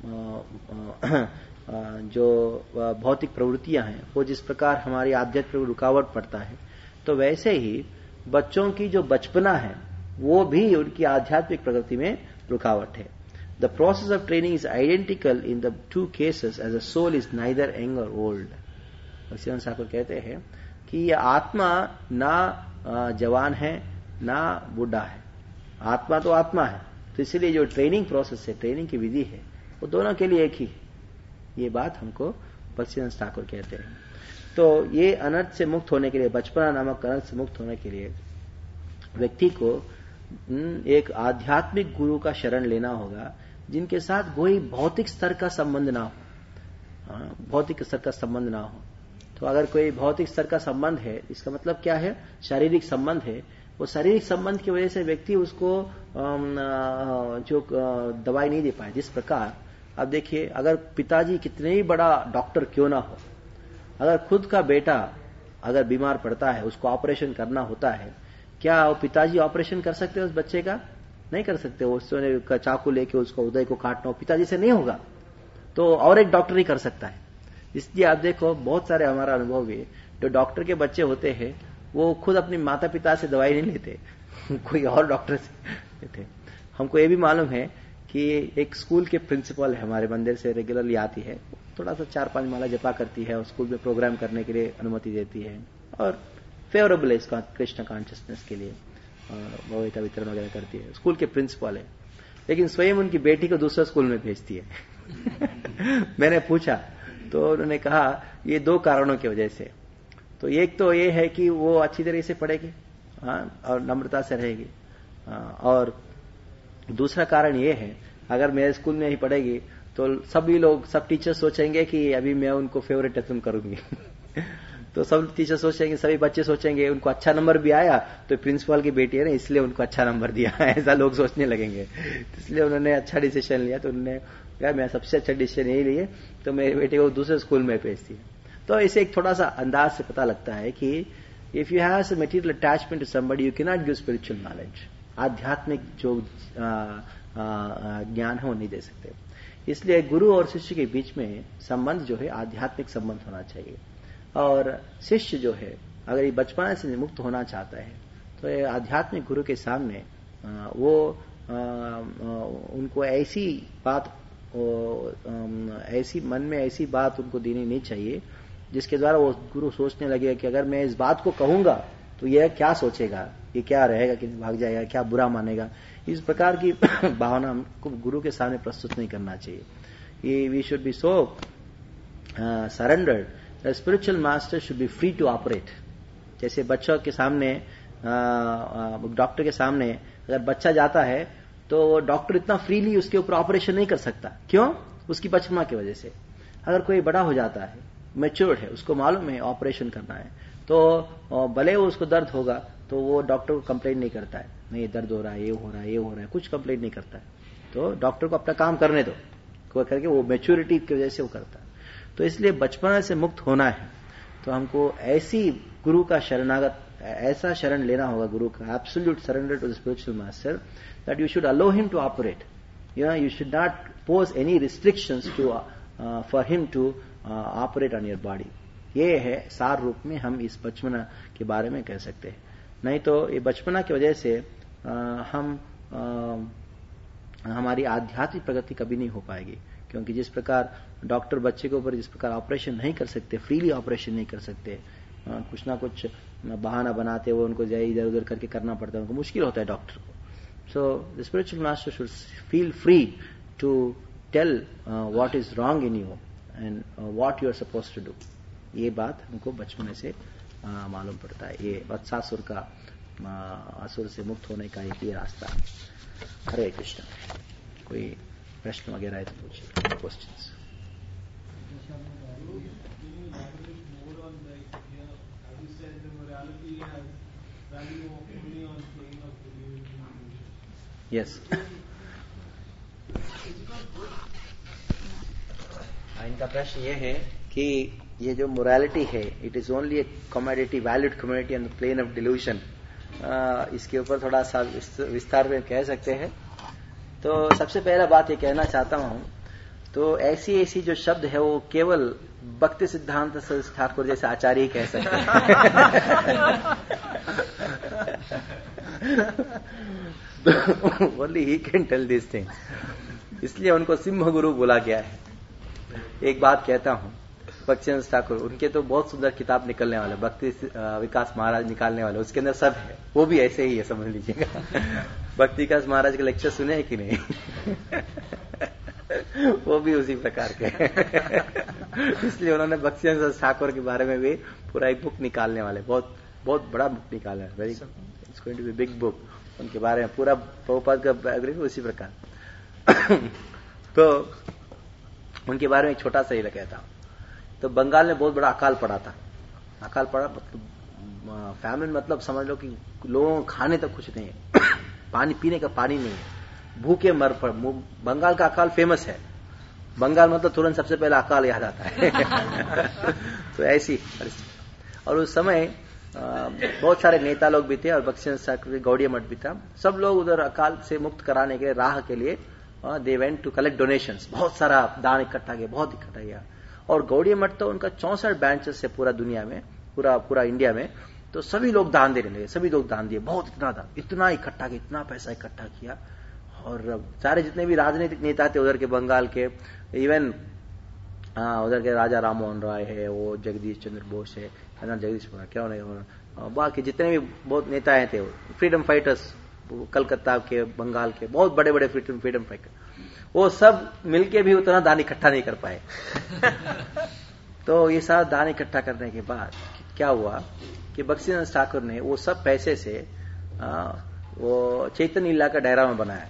जो भौतिक प्रवृत्तियां हैं वो जिस प्रकार हमारी आध्यात्मिक रुकावट पड़ता है, तो वैसे ही बच्चों की जो बचपना है वो भी उनकी आध्यात्मिक प्रगति में रुकावट है. The process of training is identical in the two cases as the soul is neither young or old. भक्तिसिद्धांत Thakur कहते हैं कि ये आत्मा ना जवान है ना बूढ़ा है, आत्मा तो आत्मा है. तो इसलिए जो ट्रेनिंग प्रोसेस है, ट्रेनिंग की विधि है, वो दोनों के लिए एक ही है. ये बात हमको भक्तिसिद्धांत ठाकुर कहते हैं. तो ये अनर्थ से मुक्त होने के लिए, बचपना नामक अनर्थ से मुक्त होने के लिए व्यक्ति को एक आध्यात्मिक गुरु का शरण लेना होगा, जिनके साथ कोई भौतिक स्तर का संबंध ना हो, भौतिक स्तर का संबंध ना हो। तो अगर कोई भौतिक स्तर का संबंध है, इसका मतलब क्या है, शारीरिक संबंध है, वो शारीरिक संबंध की वजह से व्यक्ति उसको जो दवाई नहीं दे पाए। जिस प्रकार अब देखिए, अगर पिताजी कितने ही बड़ा डॉक्टर क्यों ना हो, अगर खुद का बेटा अगर बीमार पड़ता है, उसको ऑपरेशन करना होता है, क्या वो पिताजी ऑपरेशन कर सकते हैं उस बच्चे का? नहीं कर सकते। उसने चाकू लेके उसको उदय को काटना हो, पिताजी से नहीं होगा, तो और एक डॉक्टर ही कर सकता है। इसलिए आप देखो, बहुत सारे हमारा अनुभव भी, जो डॉक्टर के बच्चे होते हैं वो खुद अपने माता पिता से दवाई नहीं लेते, कोई और डॉक्टर से लेते। हमको ये भी मालूम है कि एक स्कूल के प्रिंसिपल है, हमारे मंदिर से रेगुलरली आती है, थोड़ा सा 4-5 माला जपा करती है और स्कूल में प्रोग्राम करने के लिए अनुमति देती है और फेवरेबल है इसका कृष्ण कॉन्शियसनेस के लिए, भगवता वितरण वगैरह करती है, स्कूल के प्रिंसिपल है। लेकिन स्वयं उनकी बेटी को दूसरे स्कूल में भेजती है। मैंने पूछा तो उन्होंने कहा ये 2 कारणों की वजह से। तो एक तो ये है कि वो अच्छी तरह से पढ़ेगी, और नम्रता से रहेगी, और दूसरा कारण ये है, अगर मेरे स्कूल में ही पढ़ेगी तो सभी लोग, सब टीचर सोचेंगे कि अभी मैं उनको फेवरेटिज्म करूंगी। तो सब टीचर सोचेंगे, सभी बच्चे सोचेंगे उनको अच्छा नंबर भी आया तो प्रिंसिपल की बेटी है ना, इसलिए उनको अच्छा नंबर दिया, ऐसा लोग सोचने लगेंगे। इसलिए उन्होंने अच्छा डिसीजन लिया। तो उन्होंने कहा मैं सबसे अच्छा डिसीजन यही लिए, तो मेरे बेटे को दूसरे स्कूल में भेजती है। तो इसे एक थोड़ा सा अंदाज से पता लगता है कि if you have some material attachment to somebody, you can not give spiritual knowledge. आध्यात्मिक जो ज्ञान है वो नहीं दे सकते। इसलिए गुरु और शिष्य के बीच में संबंध जो है आध्यात्मिक संबंध होना चाहिए। और शिष्य जो है अगर ये बचपन से मुक्त होना चाहता है तो ये आध्यात्मिक गुरु के सामने वो उनको ऐसी बात, ऐसी मन में ऐसी बात उनको देनी नहीं चाहिए जिसके द्वारा वो गुरु सोचने लगे कि अगर मैं इस बात को कहूंगा तो यह क्या सोचेगा, ये क्या रहेगा, कि भाग जाएगा, क्या बुरा मानेगा। इस प्रकार की भावना हमको गुरु के सामने प्रस्तुत नहीं करना चाहिए। ये we should be so surrendered, the spiritual master should be free to operate. जैसे बच्चों के सामने, डॉक्टर के सामने अगर बच्चा जाता है तो डॉक्टर इतना फ्रीली उसके ऊपर ऑपरेशन नहीं कर सकता। क्यों? उसकी बचपना की वजह से। अगर कोई बड़ा हो जाता है, मैच्योर्ड है, उसको मालूम है ऑपरेशन करना है, तो भले वो उसको दर्द होगा तो वो डॉक्टर को कंप्लेंट नहीं करता है, नहीं दर्द हो रहा है, ये हो रहा है, ये हो रहा है, कुछ कंप्लेंट नहीं करता है। तो डॉक्टर को अपना काम करने दो, को करके वो मैच्योरिटी की वजह से वो करता है। तो इसलिए बचपना से मुक्त होना है तो हमको ऐसी गुरु का शरणागत, ऐसा शरण लेना होगा गुरु का, absolute surrender to the spiritual master, that you should allow him to operate. You should not pose any restrictions to for him to operate on your body. ये है सार रूप में हम इस बचपना के बारे में कह सकते हैं। नहीं तो ये बचपना की वजह से हमारी आध्यात्मिक प्रगति कभी नहीं हो पाएगी। क्योंकि जिस प्रकार डॉक्टर बच्चे के ऊपर जिस प्रकार ऑपरेशन नहीं कर सकते, फ्रीली ऑपरेशन नहीं कर सकते, कुछ ना कुछ बहाना बनाते वो उनको जाए इधर उधर करके करना पड़ता है, उनको मुश्किल होता है डॉक्टर को। So the spiritual master should feel free to tell what is wrong in you and what you are suppose to do. ये बात हमको बचपन से मालूम पड़ता है। ये वत्सासुर का, असुर से मुक्त होने का एक ये रास्ता। हरे कृष्ण। कोई प्रश्न वगैरह है तो पूछिए, क्वेश्चंस। यस, इनका प्रश्न ये है कि ये जो मोरालिटी है, it is only a commodity, valued commodity on the plane of delusion. इसके ऊपर थोड़ा सा विस्तार में कह सकते हैं। तो सबसे पहला बात ये कहना चाहता हूं, तो ऐसी ऐसी जो शब्द है वो केवल भक्ति सिद्धांत सरस्वती ठाकुर जैसे आचार्य ही कह सकते हैं। Only he can tell this things. इसलिए उनको सिंह गुरु बोला गया है। एक बात कहता हूं, भक्ति ठाकुर, उनके तो बहुत सुंदर किताब निकलने वाले, भक्ति विकास महाराज निकालने वाले, उसके अंदर सब है, वो भी ऐसे ही है, समझ लीजिएगा। भक्ति विकास महाराज के लेक्चर सुने हैं कि नहीं? वो भी उसी प्रकार के। इसलिए उन्होंने बख्शियानंद ठाकुर के बारे में भी पूरा एक बुक निकालने वाले, बहुत बहुत बड़ा बुक निकाला है, very it's going to be big book. उनके बारे में पूरा प्रभुपाद का बायोग्राफी उसी प्रकार। तो उनके बारे में एक छोटा सा ही कहता हूं। तो बंगाल में बहुत बड़ा अकाल पड़ा था। अकाल पड़ा मतलब फैमिन, मतलब समझ लो कि लोगों को खाने तक कुछ नहीं है, पानी पीने का पानी नहीं है, भूखे मर पड़। बंगाल का अकाल फेमस है। बंगाल मतलब तुरंत सबसे पहले अकाल याद आता है। तो ऐसी परिस्थिति। और उस समय बहुत सारे नेता लोग भी थे और बख्शियानंद ठाकुर गौड़िया मठ भी था। सब लोग उधर अकाल से मुक्त कराने के लिए, राह के लिए they went to collect donations. बहुत सारा दान इकट्ठा किया, बहुत इकट्ठा किया। और गौड़िया मठ तो उनका 64 ब्रांचेस है पूरा दुनिया में, पूरा इंडिया में। तो सभी लोग दान देने लगे, सभी लोग दान दिए, बहुत इतना दान, इतना इकट्ठा किया, इतना पैसा इकट्ठा किया। और सारे जितने भी राजनीतिक नेता थे उधर के बंगाल के, इवन उधर के राजा राम मोहन राय है, वो जगदीश चंद्र बोस है ना, जगदीश क्या नहीं, बाकी जितने भी बहुत नेताएं थे, फ्रीडम फाइटर्स कलकत्ता के, बंगाल के बहुत बड़े बड़े फ्रीडम फाइटर, वो सब मिलके भी उतना दान इकट्ठा नहीं कर पाए। तो ये सारा दान इकट्ठा करने के बाद क्या हुआ कि बख्शियानंद ठाकुर ने वो सब पैसे से वो चैतन्य लीला का डायरा में बनाया।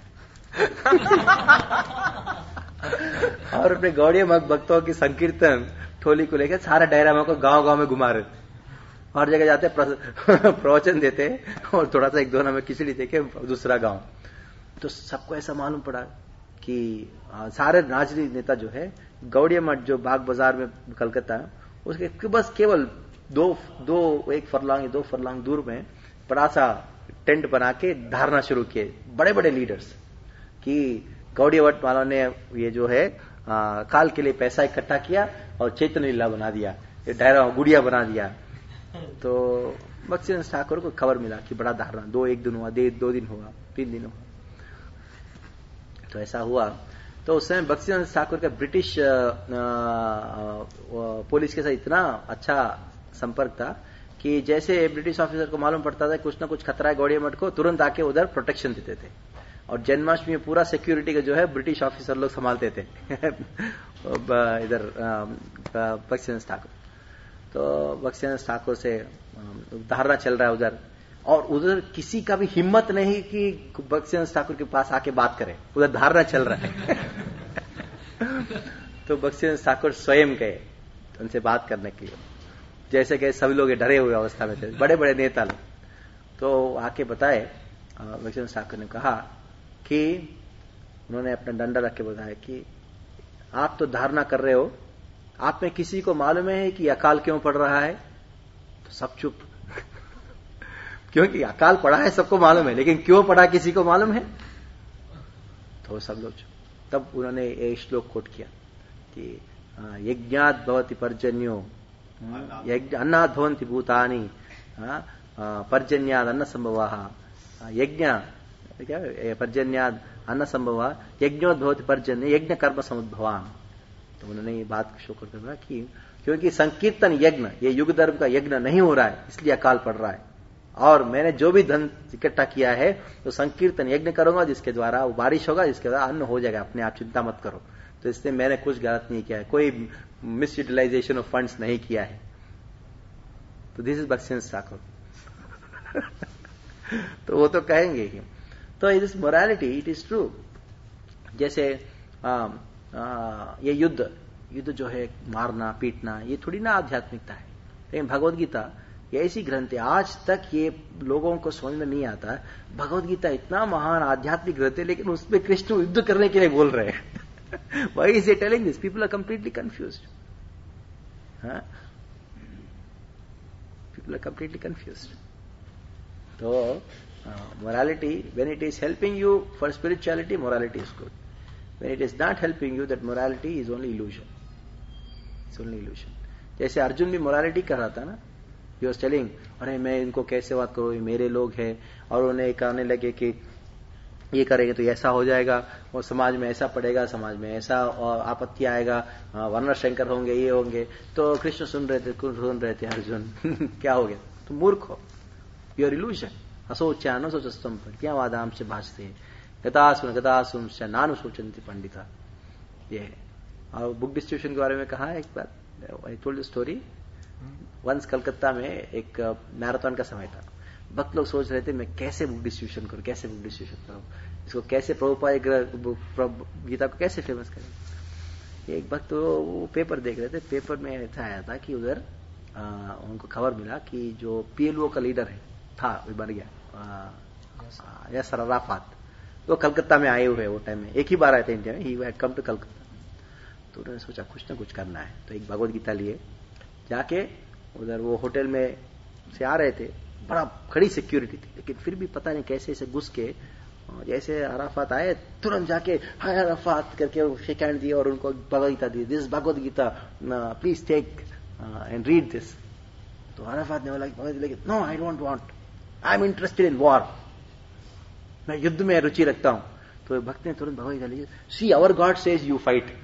और अपने गौड़िया मठ भक्तों की संकीर्तन ठोली को लेकर सारा डायरा को गांव गांव में घुमा रहे थे। हर जगह जाते प्रवचन देते और थोड़ा सा एक दो में खिचड़ी दे के दूसरा गांव। तो सबको ऐसा मालूम पड़ा कि सारे राजनीतिक नेता जो है, गौड़िया मठ जो बाग बाजार में कलकत्ता, उसके बस केवल एक फरलांग दूर में बड़ा सा टेंट बना के धारणा शुरू किए बड़े बड़े लीडर्स कि गौड़िया मठ वालों ने ये जो है काल के लिए पैसा इकट्ठा किया और चैतन्य लीला बना दिया, ये डायरा गुड़िया बना दिया। तो बख्शियानंद ठाकुर को खबर मिला कि बड़ा धारणा, एक दिन हुआ, 2 दिन हुआ, 3 दिन हुआ। तो ऐसा हुआ। तो उस समय बख्शियानंद ठाकुर का ब्रिटिश पुलिस के साथ इतना अच्छा संपर्क था कि जैसे ब्रिटिश ऑफिसर को मालूम पड़ता था कुछ ना कुछ खतरा है गौड़िया मठ को, तुरंत आके उधर प्रोटेक्शन देते थे। और जन्माष्टमी में पूरा सिक्योरिटी का जो है ब्रिटिश ऑफिसर लोग संभालते थे। इधर बख्शियानंद ठाकुर, तो बख्शियानंद ठाकुर से धारणा चल रहा है उधर, और उधर किसी का भी हिम्मत नहीं कि बख्शियानंद ठाकुर के पास आके बात करे, उधर धारणा चल रहा है। तो बख्शियानंद ठाकुर स्वयं गए उनसे बात करने के लिए, जैसे कि सभी लोग डरे हुए अवस्था में थे, बड़े बड़े नेता लोग। तो आके बताए, बख्शियानंद ठाकुर ने कहा कि उन्होंने अपना डंडा रख के बताया कि आप तो धारणा कर रहे हो, आप में किसी को मालूम है कि अकाल क्यों पड़ रहा है? तो सब चुप। क्योंकि अकाल पड़ा है सबको मालूम है, लेकिन क्यों पड़ा किसी को मालूम है? तो सब लोग चुप। तब उन्होंने एक श्लोक कोट किया कि यज्ञात् भवति पर्जन्यो, अन्नात् भवन्ति भूतानि, पर्जन्यात् अन्न संभवः, यज्ञ क्या पर्जन्यात् अन्न संभवः, यज्ञोत् भवति पर्जन्य, यज्ञ कर्म समुद्भवान्। तो उन्होंने ये बात शो करते हुए कि क्योंकि संकीर्तन यज्ञ, ये युग धर्म का यज्ञ नहीं हो रहा है, इसलिए अकाल पड़ रहा है। और मैंने जो भी धन इकट्ठा किया है तो संकीर्तन यज्ञ करूंगा, जिसके द्वारा वो बारिश होगा, जिसके द्वारा अन्न हो जाएगा, अपने आप चिंता मत करो। तो इसलिए मैंने कुछ गलत नहीं किया है, कोई मिस यूटिलाइजेशन ऑफ फंड्स नहीं किया है। तो दिस इज बख्शियानंद ठाकुर। तो वो तो कहेंगे ही। तो इस मोरालिटी, इट इज ट्रू। जैसे ये युद्ध जो है, मारना पीटना, ये थोड़ी ना आध्यात्मिकता है। लेकिन भगवद गीता ये ऐसी ग्रंथ है, आज तक ये लोगों को समझ में नहीं आता। भगवद गीता इतना महान आध्यात्मिक ग्रंथ है, लेकिन उसमें कृष्ण युद्ध करने के लिए बोल रहे हैं। Why is he telling this? People are completely confused. People are completely confused. तो morality, when it is helping you for spirituality, morality is good. When it is not helping you, that morality is only illusion. It's only illusion. जैसे अर्जुन भी morality कर रहा था ना, he was telling, अरे मैं इनको कैसे बात करूं, ये मेरे लोग हैं, और उन्हें कहने लगे कि ये करेंगे तो ऐसा हो जाएगा, और समाज में ऐसा पड़ेगा, समाज में ऐसा आपत्ति आएगा, वर्ण शंकर होंगे, ये होंगे। तो कृष्ण सुन रहे थे अर्जुन। क्या हो गया? तुम मूर्ख हो, योर इल्यूजन। असोच्यान सोचस्तम प्रज्ञावादाम से भाषते गतासुन नानु सोचंती पंडिता। ये है। और बुक डिस्ट्रीब्यूशन के बारे में कहा है एक बार, I told the story. Once Calcutta में एक मैराथन का समय था। भक्त लोग सोच रहे थे मैं कैसे बुक डिस्ट्रीब्यूशन करूं, कैसे बुक डिस्ट्रीब्यूशन करूं, इसको कैसे प्रभुपाद गीता को कैसे फेमस करें। एक भक्त वो पेपर देख रहे थे, पेपर में ऐसा आया था कि उधर उनको खबर मिला कि जो पीएलओ का लीडर है था वो बन गया, यासर अराफात, वो कलकत्ता में आए हुए वो टाइम में, एक ही बार आए थे इंडिया में, he had come to Calcutta. तो उन्होंने सोचा कुछ ना कुछ करना है, तो एक भगवत गीता लिए जाके उधर वो होटल में से आ रहे थे, बड़ा खड़ी सिक्योरिटी थी, लेकिन फिर भी पता नहीं कैसे ऐसे घुस के, जैसे अराफात आए तुरंत जाके हाय अराफात करके शेक हैंड दिया और उनको भगवत गीता दी, this Bhagavad Gita please take and read this. तो अराफात ने बोला no I don't want, I am interested in war, मैं युद्ध में रुचि रखता हूं। तो भक्त ने तुरंत भगवत गीता ली, see our God says you fight.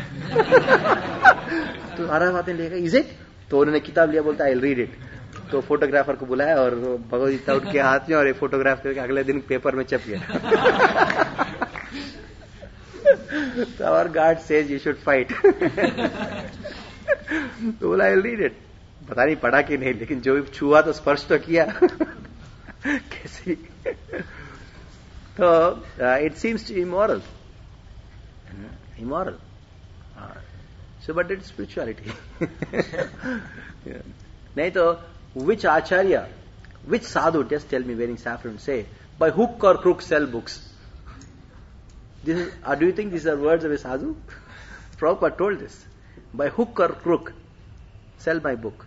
तो अराफात ने लिखा इज इट, तो उन्होंने किताब लिया, बोलता आई विल रीड इट। तो फोटोग्राफर को बुलाया और भगवत गीता उनके हाथ में और एक फोटोग्राफ करके अगले दिन पेपर में छप गया। तो our God says you should fight. तो बोला आई विल रीड इट, पता नहीं पढ़ा कि नहीं, लेकिन जो भी छुआ तो स्पर्श तो किया। कैसे तो it seems to immoral, so but it's spirituality. नहीं तो which acharya, which sadhu, just tell me, wearing saffron, say by hook or crook sell books? This is, do you think these are words of a sadhu? Prabhupada told this, by hook or crook sell my book.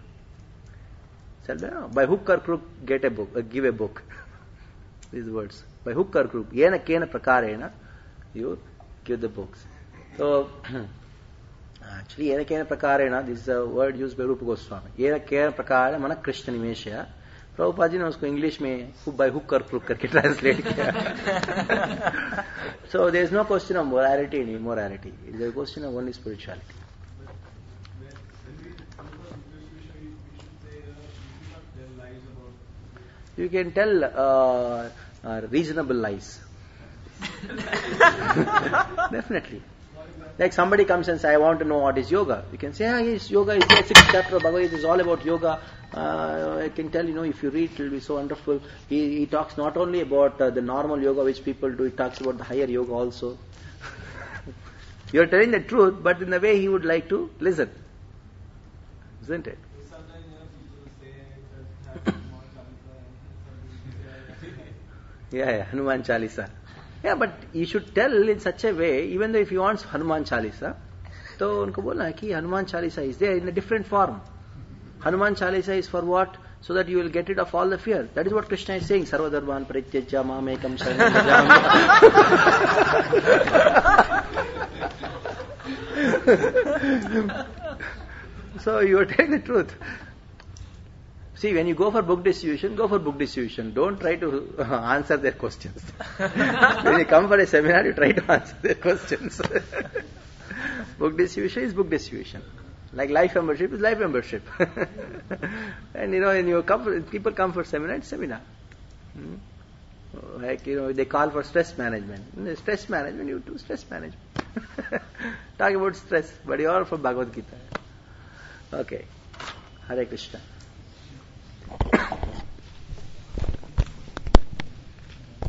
By hook or crook get a book, give a book. These words, by hook or crook, yena kena prakarena you give the books. So actually yena kena prakarena, this is a word used by Rupa Goswami. Yena kena prakarena mana Krishna nimeshya. Prabhupada ji ने उसको English में by hook or crook करके translate किया। So there is no question of morality and immorality. It is a question of only spirituality. You can tell reasonable lies. Definitely. Like somebody comes and says, I want to know what is yoga. You can say, yes, yoga is the 6th chapter of Bhagavad Gita, is all about yoga. I can tell, if you read, it will be so wonderful. He talks not only about the normal yoga which people do, he talks about the higher yoga also. You are telling the truth, but in the way he would like to listen. Isn't it?
Sometimes people say
Yeah, Hanuman Chalisa. Yeah, but you should tell in such a way, even though if you want Hanuman Chalisa, तो उनको बोलना है कि Hanuman Chalisa is there in a different form. Hanuman Chalisa is for what? So that you will get rid of all the fear. That is what Krishna is saying. Sarva dharman parityajya mamekam sharanam bhajami. So you are telling the truth. See, when you go for book distribution, go for book distribution. Don't try to answer their questions. When you come for a seminar, you try to answer their questions. Book distribution is book distribution. Like life membership is life membership. And when you come, people come for seminar, it's seminar. Like, they call for stress management. In stress management, you do stress management. Talk about stress, but you are from Bhagavad Gita. Okay. Hare Krishna.